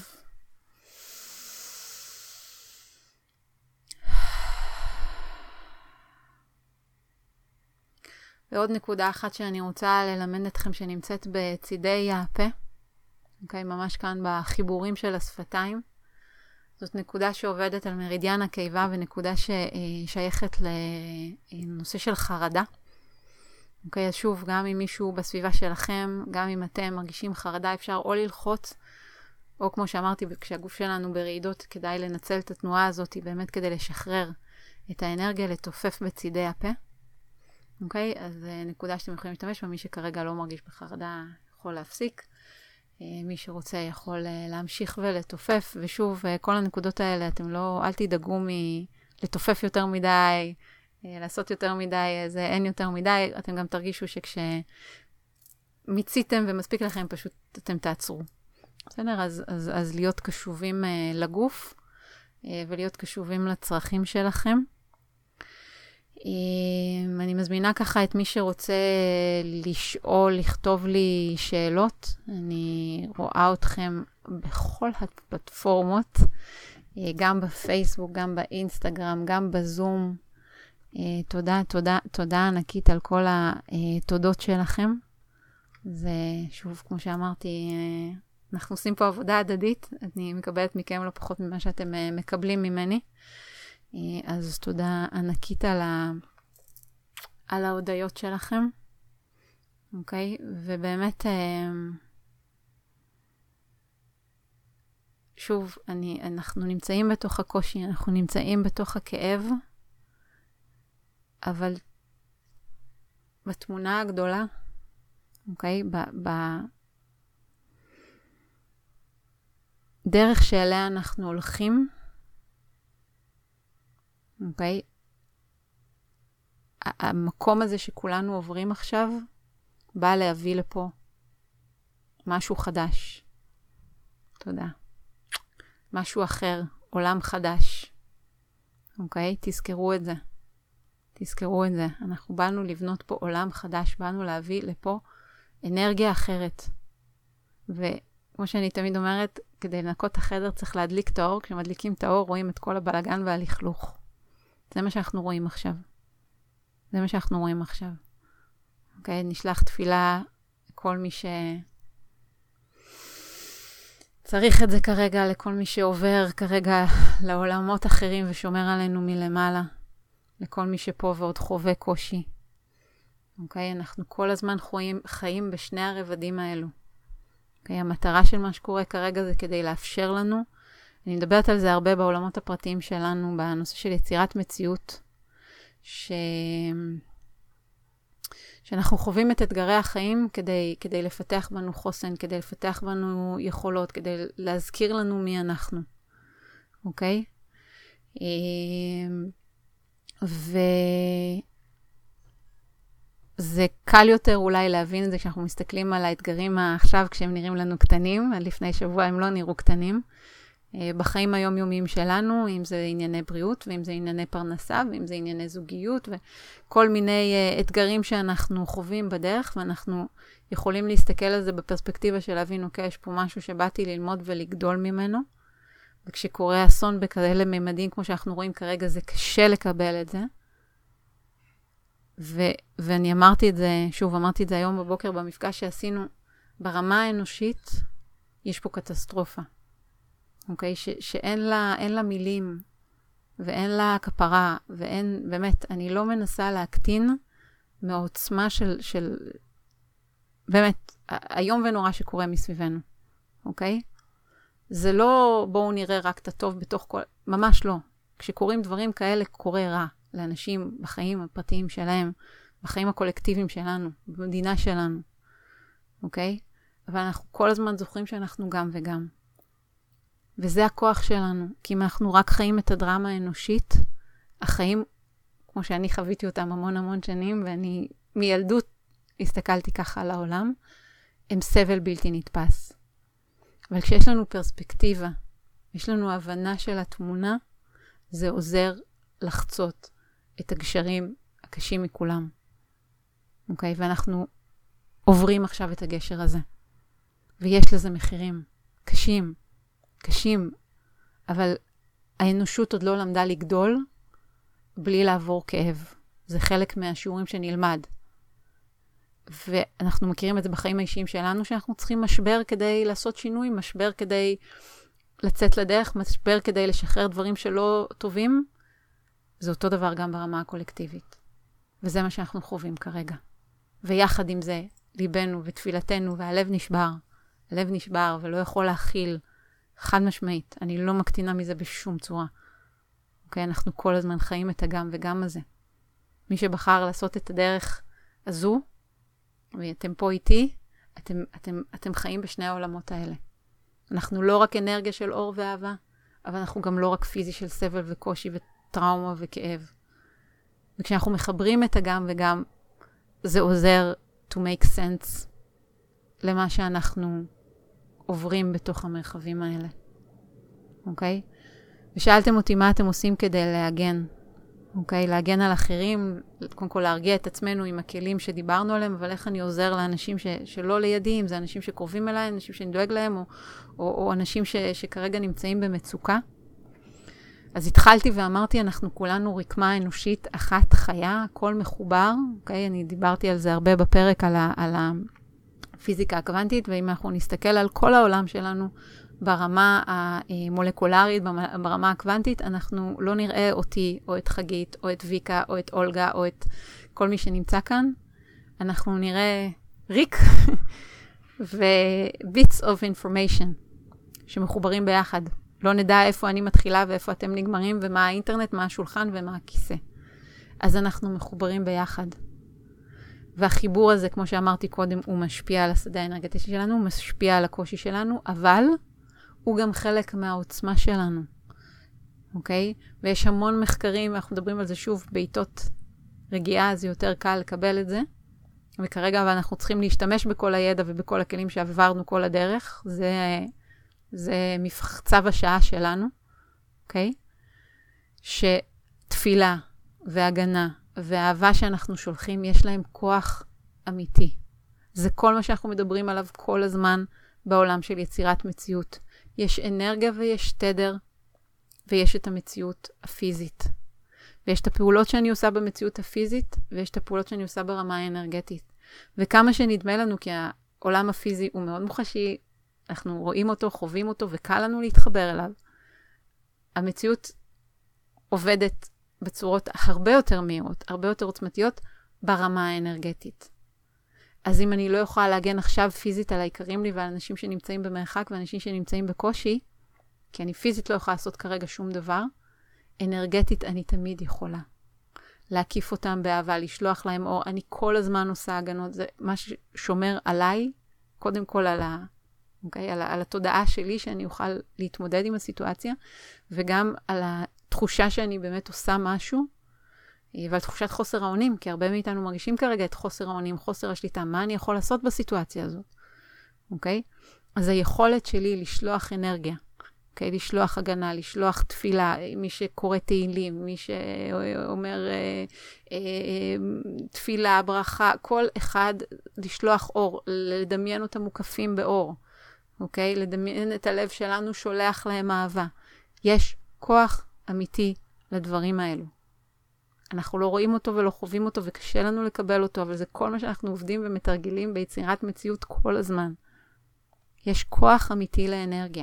Speaker 1: ועוד נקודה אחת שאני רוצה ללמד אתכם שנמצאת בצידי הפה. אוקיי, ממש כאן בחיבורים של השפתיים. זאת נקודה שעובדת על מרידיאן הקיבה, ונקודה ששייכת לנושא של חרדה. אוקיי, אז שוב, גם אם מישהו בסביבה שלכם, גם אם אתם מרגישים חרדה, אפשר או ללחוץ או כמו שאמרתי, כשהגוף שלנו ברעידות, כדאי לנצל את התנועה הזאת באמת כדי לשחרר את האנרגיה, לתופף בצידי הפה. אוקיי? אז נקודה שאתם יכולים להשתמש בה, מי שכרגע לא מרגיש בחרדה יכול להפסיק. מי שרוצה יכול להמשיך ולתופף, ושוב, כל הנקודות האלה, אתם לא, אל תדאגו מלתופף יותר מדי, לעשות יותר מדי, זה אין יותר מדי, אתם גם תרגישו שכשמיציתם ומספיק לכם, פשוט אתם תעצרו. בסדר? אז, אז, אז להיות קשובים לגוף, ולהיות קשובים לצרכים שלכם. אני מזמינה ככה את מי שרוצה לשאול, לכתוב לי שאלות. אני רואה אתכם בכל הפלטפורמות, גם בפייסבוק, גם באינסטגרם, גם בזום. תודה, תודה, תודה ענקית על כל התודות שלכם. זה שוב, כמו שאמרתי, אנחנו עושים פה עבודה הדדית. אני מקבלת מכם לא פחות ממה שאתם מקבלים ממני. אז תודה ענקית על, ה... על ההודעות שלכם. אוקיי? ובאמת, שוב, אני, אנחנו נמצאים בתוך הקושי, אנחנו נמצאים בתוך הכאב, אבל בתמונה הגדולה, אוקיי? ב... ב... דרך שאליה אנחנו הולכים, אוקיי? המקום הזה שכולנו עוברים עכשיו, בא להביא לפה משהו חדש. תודה. משהו אחר, עולם חדש. אוקיי? תזכרו את זה. תזכרו את זה. אנחנו באנו לבנות פה עולם חדש, באנו להביא לפה אנרגיה אחרת. וכמו שאני תמיד אומרת, כדי לנקות את החדר צריך להדליק את האור. כשמדליקים את האור רואים את כל הבלגן והלכלוך. זה מה שאנחנו רואים עכשיו. זה מה שאנחנו רואים עכשיו. אוקיי? נשלח תפילה לכל מי ש... צריך את זה כרגע, לכל מי שעובר כרגע לעולמות אחרים ושומר עלינו מלמעלה. לכל מי שפה ועוד חווה קושי. אוקיי? אנחנו כל הזמן חיים, חיים בשני הרבדים האלו. אוקיי? המטרה של מה שקורה כרגע זה כדי לאפשר לנו, אני מדברת על זה הרבה בעולמות הפרטיים שלנו, בנושא של יצירת מציאות, ש... שאנחנו חווים את אתגרי החיים כדי, כדי לפתח בנו חוסן, כדי לפתח בנו יכולות, כדי להזכיר לנו מי אנחנו. אוקיי? וזה קל יותר אולי להבין את זה כשאנחנו מסתכלים על האתגרים עכשיו, כשהם נראים לנו קטנים, לפני שבוע הם לא נראו קטנים. בחיים היומיומיים שלנו, אם זה ענייני בריאות, ואם זה ענייני פרנסה, ואם זה ענייני זוגיות, וכל מיני אתגרים שאנחנו חווים בדרך, ואנחנו יכולים להסתכל על זה בפרספקטיבה של להבין, אוקיי, יש פה משהו שבאתי ללמוד ולגדול ממנו, וכשקורה אסון בכאלה ממדים, כמו שאנחנו רואים כרגע, זה קשה לקבל את זה. ו- ואני אמרתי את זה, שוב, אמרתי את זה היום בבוקר במפגש שעשינו, ברמה האנושית, יש פה קטסטרופה. אוקיי? ש- שאין לה, אין לה מילים, ואין לה כפרה, ואין, באמת, אני לא מנסה להקטין מהעוצמה של, של, באמת, היום ונורא שקורה מסביבנו. אוקיי? זה לא, בואו נראה רק את הטוב בתוך כל, ממש לא. כשקורים דברים כאלה, קורה רע לאנשים בחיים הפרטיים שלהם, בחיים הקולקטיביים שלנו, במדינה שלנו. אוקיי? אבל אנחנו כל הזמן זוכרים שאנחנו גם וגם. וזה הכוח שלנו, כי אם אנחנו רק חיים את הדרמה האנושית, החיים, כמו שאני חוויתי אותם המון המון שנים, ואני מילדות הסתכלתי ככה על העולם, הם סבל בלתי נתפס. אבל כשיש לנו פרספקטיבה, יש לנו הבנה של התמונה, זה עוזר לחצות את הגשרים הקשים מכולם. אוקיי? ואנחנו עוברים עכשיו את הגשר הזה. ויש לזה מחירים קשים, קשים, אבל האנושות עוד לא למדה לגדול בלי לעבור כאב. זה חלק מהשיעורים שנלמד. ואנחנו מכירים את זה בחיים האישיים שלנו, שאנחנו צריכים משבר כדי לעשות שינוי, משבר כדי לצאת לדרך, משבר כדי לשחרר דברים שלא טובים. זה אותו דבר גם ברמה הקולקטיבית. וזה מה שאנחנו חווים כרגע. ויחד עם זה, ליבנו ותפילתנו, והלב נשבר. הלב נשבר ולא יכול להכיל חד משמעית. אני לא מקטינה מזה בשום צורה. אוקיי? אנחנו כל הזמן חיים את הגם וגם הזה. מי שבחר לעשות את הדרך הזו, ואתם פה איתי, אתם, אתם, אתם חיים בשני העולמות האלה. אנחנו לא רק אנרגיה של אור ואהבה, אבל אנחנו גם לא רק פיזי של סבל וקושי וטראומה וכאב. וכשאנחנו מחברים את הגם וגם, זה עוזר to make sense למה שאנחנו עוברים בתוך המרחבים האלה. אוקיי? ושאלתם אותי מה אתם עושים כדי להגן. אוקיי? להגן על אחרים, קודם כל להרגיע את עצמנו עם הכלים שדיברנו עליהם, אבל איך אני עוזר לאנשים ש, שלא לידי, אם זה אנשים שקרובים אליי, אנשים שאני דואג להם, או, או, או אנשים ש, שכרגע נמצאים במצוקה. אז התחלתי ואמרתי, אנחנו כולנו רקמה אנושית אחת חיה, הכל מחובר. אוקיי? אני דיברתי על זה הרבה בפרק על, ה, על הפיזיקה הקוונטית, ואם אנחנו נסתכל על כל העולם שלנו, ברמה המולקולרית, ברמה הקוונטית, אנחנו לא נראה אותי, או את חגית, או את ויקה, או את אולגה, או את כל מי שנמצא כאן. אנחנו נראה ריק ו-bits of information שמחוברים ביחד. לא נדע איפה אני מתחילה ואיפה אתם נגמרים, ומה האינטרנט, מה השולחן ומה הכיסא. אז אנחנו מחוברים ביחד. והחיבור הזה, כמו שאמרתי קודם, הוא משפיע על השדה האנרגטי שלנו, הוא משפיע על הקושי שלנו, אבל הוא גם חלק מהעוצמה שלנו, אוקיי? ויש המון מחקרים, אנחנו מדברים על זה שוב, בעיתות רגיעה, זה יותר קל לקבל את זה, וכרגע אנחנו צריכים להשתמש בכל הידע ובכל הכלים שעברנו כל הדרך, זה, זה צו השעה שלנו, אוקיי? שתפילה והגנה והאהבה שאנחנו שולחים, יש להם כוח אמיתי. זה כל מה שאנחנו מדברים עליו כל הזמן בעולם של יצירת מציאות. יש אנרגיה ויש תדר, ויש את המציאות הפיזית. ויש את הפעולות שאני עושה במציאות הפיזית, ויש את הפעולות שאני עושה ברמה האנרגטית. וכמה שנדמה לנו, כי העולם הפיזי הוא מאוד מוחשי, אנחנו רואים אותו, חווים אותו, וקל לנו להתחבר אליו. המציאות עובדת בצורות הרבה יותר מהירות, הרבה יותר עוצמתיות, ברמה האנרגטית. אז אם אני לא יכולה להגן עכשיו פיזית על העיקרים לי ועל אנשים שנמצאים במרחק ואנשים שנמצאים בקושי, כי אני פיזית לא יכולה לעשות כרגע שום דבר, אנרגטית אני תמיד יכולה. להקיף אותם באהבה, לשלוח להם אור. אני כל הזמן עושה הגנות. זה מה ששומר עליי, קודם כל על, ה, אוקיי? על, ה, על התודעה שלי, שאני אוכל להתמודד עם הסיטואציה, וגם על התחושה שאני באמת עושה משהו, ועל תחושת חוסר האונים, כי הרבה מאיתנו מרגישים כרגע את חוסר האונים, חוסר השליטה, מה אני יכול לעשות בסיטואציה הזאת, אוקיי? אז היכולת שלי לשלוח אנרגיה, אוקיי? לשלוח הגנה, לשלוח תפילה, מי שקורא תהילים, מי שאומר אה, אה, תפילה, ברכה, כל אחד לשלוח אור, לדמיין אותם מוקפים באור, אוקיי? לדמיין את הלב שלנו שולח להם אהבה. יש כוח אמיתי לדברים האלו. אנחנו לא רואים אותו ולא חווים אותו וקשה לנו לקבל אותו, אבל זה כל מה שאנחנו עובדים ומתרגילים ביצירת מציאות כל הזמן. יש כוח אמיתי לאנרגיה.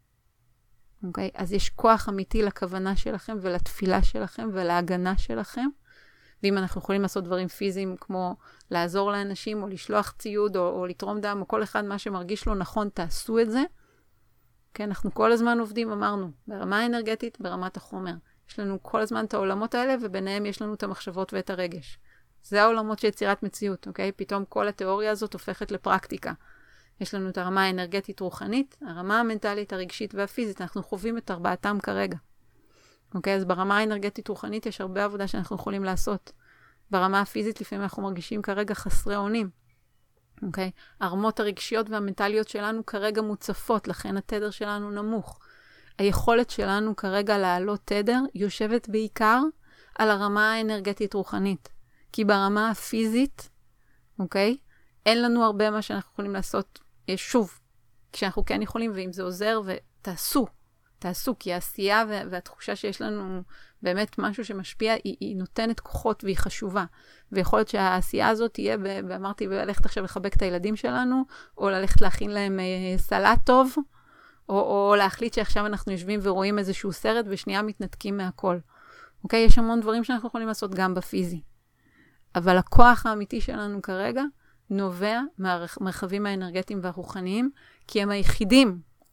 Speaker 1: אוקיי? אז יש כוח אמיתי לכוונה שלכם ולתפילה שלכם ולהגנה שלכם. ואם אנחנו יכולים לעשות דברים פיזיים כמו לעזור לאנשים או לשלוח ציוד או, או לתרום דם או כל אחד מה שמרגיש לו נכון, תעשו את זה. כן, אנחנו כל הזמן עובדים, אמרנו, ברמה האנרגטית, ברמת החומר. יש לנו כל הזמן את העולמות האלה, וביניהם יש לנו את המחשבות ואת הרגש. זה העולמות של יצירת מציאות, אוקיי? פתאום כל התיאוריה הזאת הופכת לפרקטיקה. יש לנו את הרמה האנרגטית רוחנית, הרמה המנטלית, הרגשית והפיזית. אנחנו חווים את ארבעתם כרגע. אוקיי? אז ברמה האנרגטית רוחנית יש הרבה עבודה שאנחנו יכולים לעשות. ברמה הפיזית לפעמים אנחנו מרגישים כרגע חסרי אונים. אוקיי? הרמות הרגשיות והמנטליות שלנו כרגע מוצפות, לכן התדר שלנו נמוך. היכולת שלנו כרגע לעלות תדר יושבת בעיקר על הרמה האנרגטית רוחנית. כי ברמה הפיזית, אוקיי? אין לנו הרבה מה שאנחנו יכולים לעשות. שוב, כשאנחנו כן יכולים, ואם זה עוזר, ותעשו, תעשו, כי העשייה והתחושה שיש לנו באמת משהו שמשפיע, היא, היא נותנת כוחות והיא חשובה. ויכול להיות שהעשייה הזאת תהיה, ואמרתי, ללכת עכשיו לחבק את הילדים שלנו, או ללכת להכין להם סלט טוב, או, או להחליט שעכשיו אנחנו יושבים ורואים איזשהו סרט, ושנייה מתנתקים מהכל. אוקיי? יש המון דברים שאנחנו יכולים לעשות גם בפיזי. אבל הכוח האמיתי שלנו כרגע, נובע מהמרחבים האנרגטיים והרוחניים, כי הם היחידים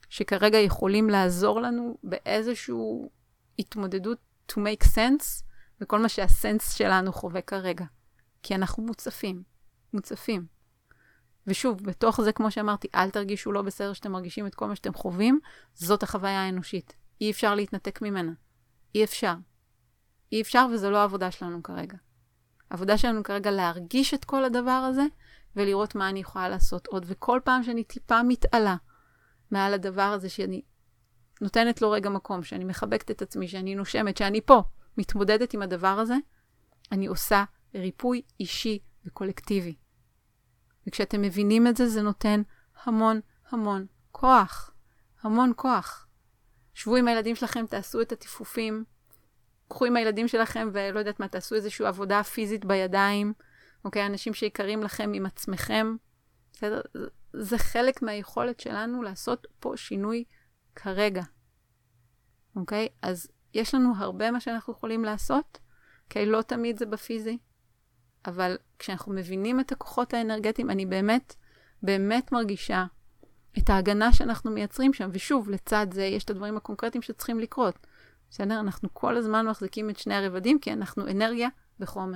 Speaker 1: שכרגע יכולים לעזור לנו באיזשהו התמודדות to make sense, וכל מה שהסנס שלנו חווה כרגע. כי אנחנו מוצפים, מוצפים. ושוב, בתוך זה, כמו שאמרתי, אל תרגישו לא בסדר שאתם מרגישים את כל מה שאתם חווים, זאת החוויה האנושית. אי אפשר להתנתק ממנה. אי אפשר. אי אפשר, וזה לא העבודה שלנו כרגע. העבודה שלנו כרגע להרגיש את כל הדבר הזה, ולראות מה אני יכולה לעשות עוד. וכל פעם שאני טיפה מתעלה מעל הדבר הזה, שאני נותנת לו רגע מקום, שאני מחבקת את עצמי, שאני נושמת, שאני פה, מתמודדת עם הדבר הזה, אני עושה ריפוי אישי וקולקטיבי. וכשאתם מבינים את זה, זה נותן המון המון כוח. המון כוח. שבו עם הילדים שלכם, תעשו את הטיפופים, קחו עם הילדים שלכם ולא יודעת מה, תעשו איזושהי עבודה פיזית בידיים, אוקיי? אנשים שיקרים לכם עם עצמכם. בסדר? זה חלק מהיכולת שלנו לעשות פה שינוי כרגע. אוקיי? אז יש לנו הרבה מה שאנחנו יכולים לעשות, אוקיי? לא תמיד זה בפיזי, אבל כשאנחנו מבינים את הכוחות האנרגטיים, אני באמת, באמת מרגישה את ההגנה שאנחנו מייצרים שם, ושוב, לצד זה יש את הדברים הקונקרטיים שצריכים לקרות. בסדר? אנחנו כל הזמן מחזיקים את שני הרבדים, כי אנחנו אנרגיה וחומר.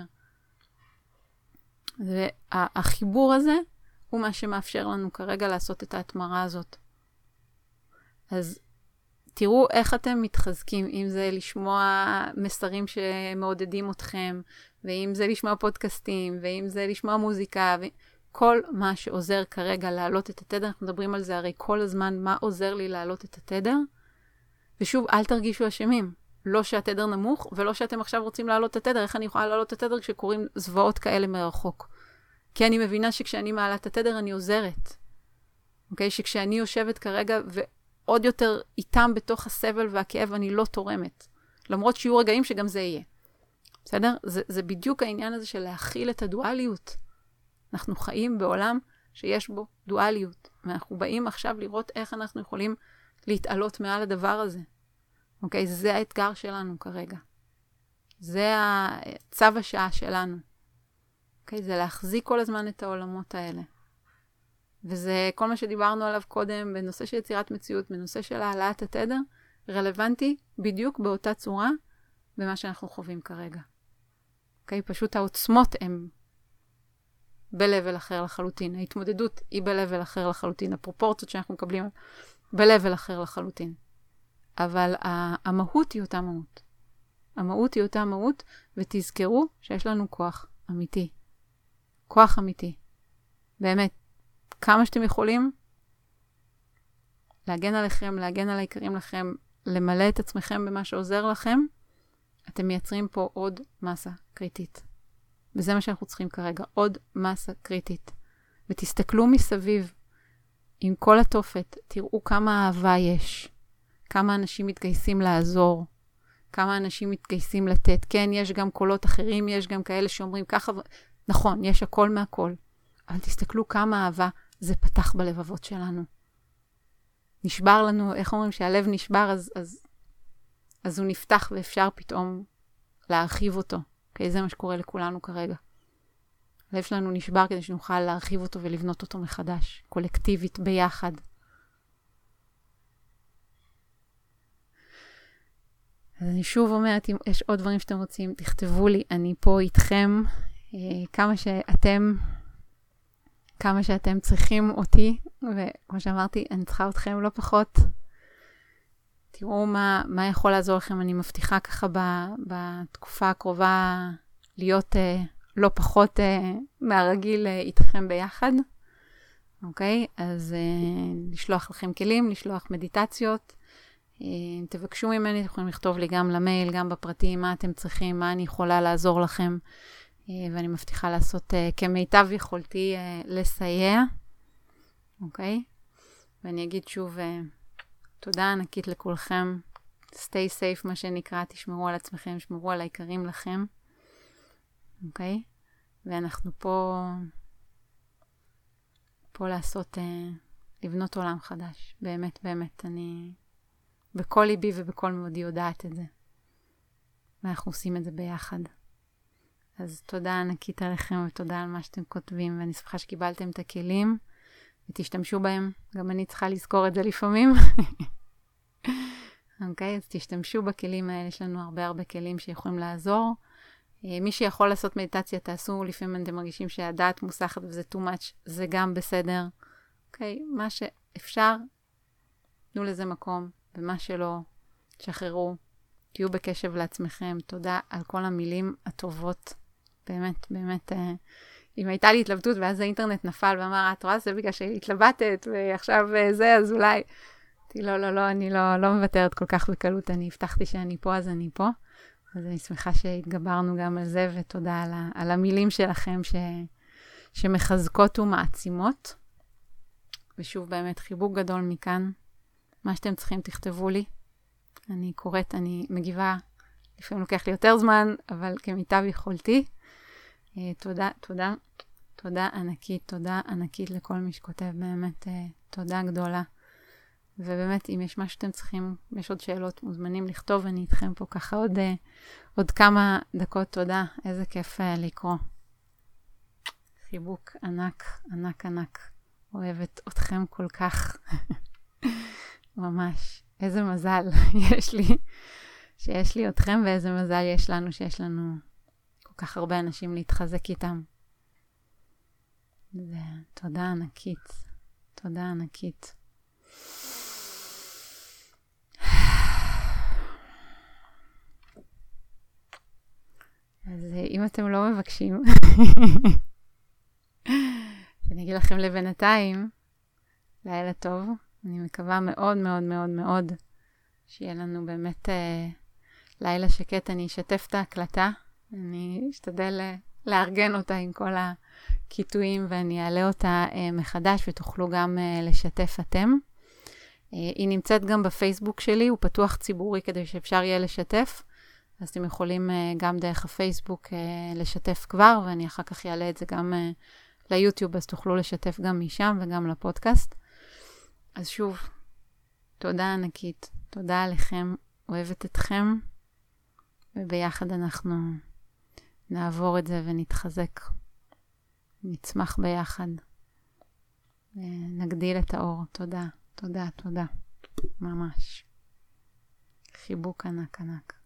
Speaker 1: והחיבור הזה הוא מה שמאפשר לנו כרגע לעשות את ההתמרה הזאת. אז תראו איך אתם מתחזקים, אם זה לשמוע מסרים שמעודדים אתכם, ואם זה לשמוע פודקאסטים, ואם זה לשמוע מוזיקה, וכל מה שעוזר כרגע להעלות את התדר, אנחנו מדברים על זה הרי כל הזמן, מה עוזר לי להעלות את התדר, ושוב, אל תרגישו אשמים. לא שהתדר נמוך, ולא שאתם עכשיו רוצים להעלות את התדר. איך אני יכולה להעלות את התדר כשקוראים זוועות כאלה מרחוק? כי אני מבינה שכשאני מעלה את התדר, אני עוזרת. אוקיי? שכשאני יושבת כרגע, ועוד יותר איתם בתוך הסבל והכאב, אני לא תורמת. למרות שיהיו רגעים שגם זה יהיה. בסדר? זה, זה בדיוק העניין הזה של להכיל את הדואליות. אנחנו חיים בעולם שיש בו דואליות. ואנחנו באים עכשיו לראות איך אנחנו יכולים להתעלות מעל הדבר הזה. אוקיי? זה האתגר שלנו כרגע. זה צו השעה שלנו. אוקיי? זה להחזיק כל הזמן את העולמות האלה. וזה כל מה שדיברנו עליו קודם, בנושא של יצירת מציאות, בנושא של העלאת התדר, רלוונטי בדיוק באותה צורה, במה שאנחנו חווים כרגע. אוקיי? פשוט העוצמות הן ב-level אחר לחלוטין. ההתמודדות היא ב-level אחר לחלוטין. הפרופורציות שאנחנו מקבלים ב-level אחר לחלוטין. אבל המהות היא אותה מהות. המהות היא אותה מהות, ותזכרו שיש לנו כוח אמיתי. כוח אמיתי. באמת, כמה שאתם יכולים להגן עליכם, להגן על היקרים לכם, למלא את עצמכם במה שעוזר לכם, אתם מייצרים פה עוד מסה קריטית. וזה מה שאנחנו צריכים כרגע, עוד מסה קריטית. ותסתכלו מסביב, עם כל התופת, תראו כמה אהבה יש. כמה אנשים מתגייסים לעזור, כמה אנשים מתגייסים לתת. כן, יש גם קולות אחרים, יש גם כאלה שאומרים ככה, נכון, יש הכל מהכל. אבל תסתכלו כמה אהבה זה פתח בלבבות שלנו. נשבר לנו, איך אומרים שהלב נשבר, אז, אז, אז הוא נפתח ואפשר פתאום להרחיב אותו. כי זה מה שקורה לכולנו כרגע. הלב שלנו נשבר כדי שנוכל להרחיב אותו ולבנות אותו מחדש, קולקטיבית, ביחד. אז אני שוב אומרת, אם יש עוד דברים שאתם רוצים, תכתבו לי, אני פה איתכם, כמה שאתם, כמה שאתם צריכים אותי, וכמו שאמרתי, אני צריכה אתכם לא פחות. תראו מה, מה יכול לעזור לכם, אני מבטיחה ככה ב, בתקופה הקרובה להיות uh, לא פחות uh, מהרגיל uh, איתכם ביחד. אוקיי? אז uh, לשלוח לכם כלים, לשלוח מדיטציות. אם תבקשו ממני, אתם יכולים לכתוב לי גם למייל, גם בפרטים, מה אתם צריכים, מה אני יכולה לעזור לכם, ואני מבטיחה לעשות כמיטב יכולתי לסייע. אוקיי? ואני אגיד שוב, תודה ענקית לכולכם. stay safe, מה שנקרא, תשמרו על עצמכם, תשמרו על היקרים לכם. אוקיי? ואנחנו פה, פה לעשות, לבנות עולם חדש. באמת, באמת, אני בכל ליבי ובכל מאודי יודעת את זה. ואנחנו עושים את זה ביחד. אז תודה ענקית עליכם ותודה על מה שאתם כותבים, ואני שמחה שקיבלתם את הכלים, ותשתמשו בהם. גם אני צריכה לזכור את זה לפעמים. אוקיי, אז תשתמשו בכלים האלה. יש לנו הרבה הרבה כלים שיכולים לעזור. מי שיכול לעשות מדיטציה, תעשו. לפעמים אתם מרגישים שהדעת מוסחת וזה too much, זה גם בסדר. אוקיי, מה שאפשר, תנו לזה מקום, ומה שלא, תשחררו. תהיו בקשב לעצמכם. תודה על כל המילים הטובות. באמת, באמת, אם הייתה לי התלבטות, ואז האינטרנט נפל ואמר, את רואה, זה בגלל שהתלבטת, ועכשיו זה, אז אולי... לא, לא, לא, אני לא, לא מוותרת כל כך בקלות, אני הבטחתי שאני פה, אז אני פה. אז אני שמחה שהתגברנו גם על זה, ותודה על, ה, על המילים שלכם ש, שמחזקות ומעצימות. ושוב, באמת, חיבוק גדול מכאן. מה שאתם צריכים, תכתבו לי. אני קוראת, אני מגיבה, לפעמים לוקח לי יותר זמן, אבל כמיטב יכולתי. תודה, תודה, תודה ענקית, תודה ענקית לכל מי שכותב, באמת תודה גדולה. ובאמת, אם יש מה שאתם צריכים, יש עוד שאלות, מוזמנים לכתוב, אני איתכם פה ככה עוד, עוד כמה דקות. תודה, איזה כיף לקרוא. חיבוק ענק, ענק, ענק. אוהבת אתכם כל כך. ממש. איזה מזל יש לי, שיש לי אתכם, ואיזה מזל יש לנו, שיש לנו כל כך הרבה אנשים להתחזק איתם. תודה ענקית. תודה ענקית. אז אם אתם לא מבקשים, אני אגיד לכם לבינתיים, לילה טוב. אני מקווה מאוד מאוד מאוד מאוד שיהיה לנו באמת אה, לילה שקט. אני אשתף את ההקלטה, אני אשתדל אה, לארגן אותה עם כל הכיתויים, ואני אעלה אותה אה, מחדש, ותוכלו גם אה, לשתף אתם. אה, היא נמצאת גם בפייסבוק שלי, הוא פתוח ציבורי כדי שאפשר יהיה לשתף, אז אתם יכולים אה, גם דרך הפייסבוק אה, לשתף כבר, ואני אחר כך אעלה את זה גם אה, ליוטיוב, אז תוכלו לשתף גם משם וגם לפודקאסט. אז שוב, תודה ענקית, תודה עליכם, אוהבת אתכם, וביחד אנחנו נעבור את זה ונתחזק, נצמח ביחד, נגדיל את האור. תודה, תודה, תודה, ממש. חיבוק ענק ענק.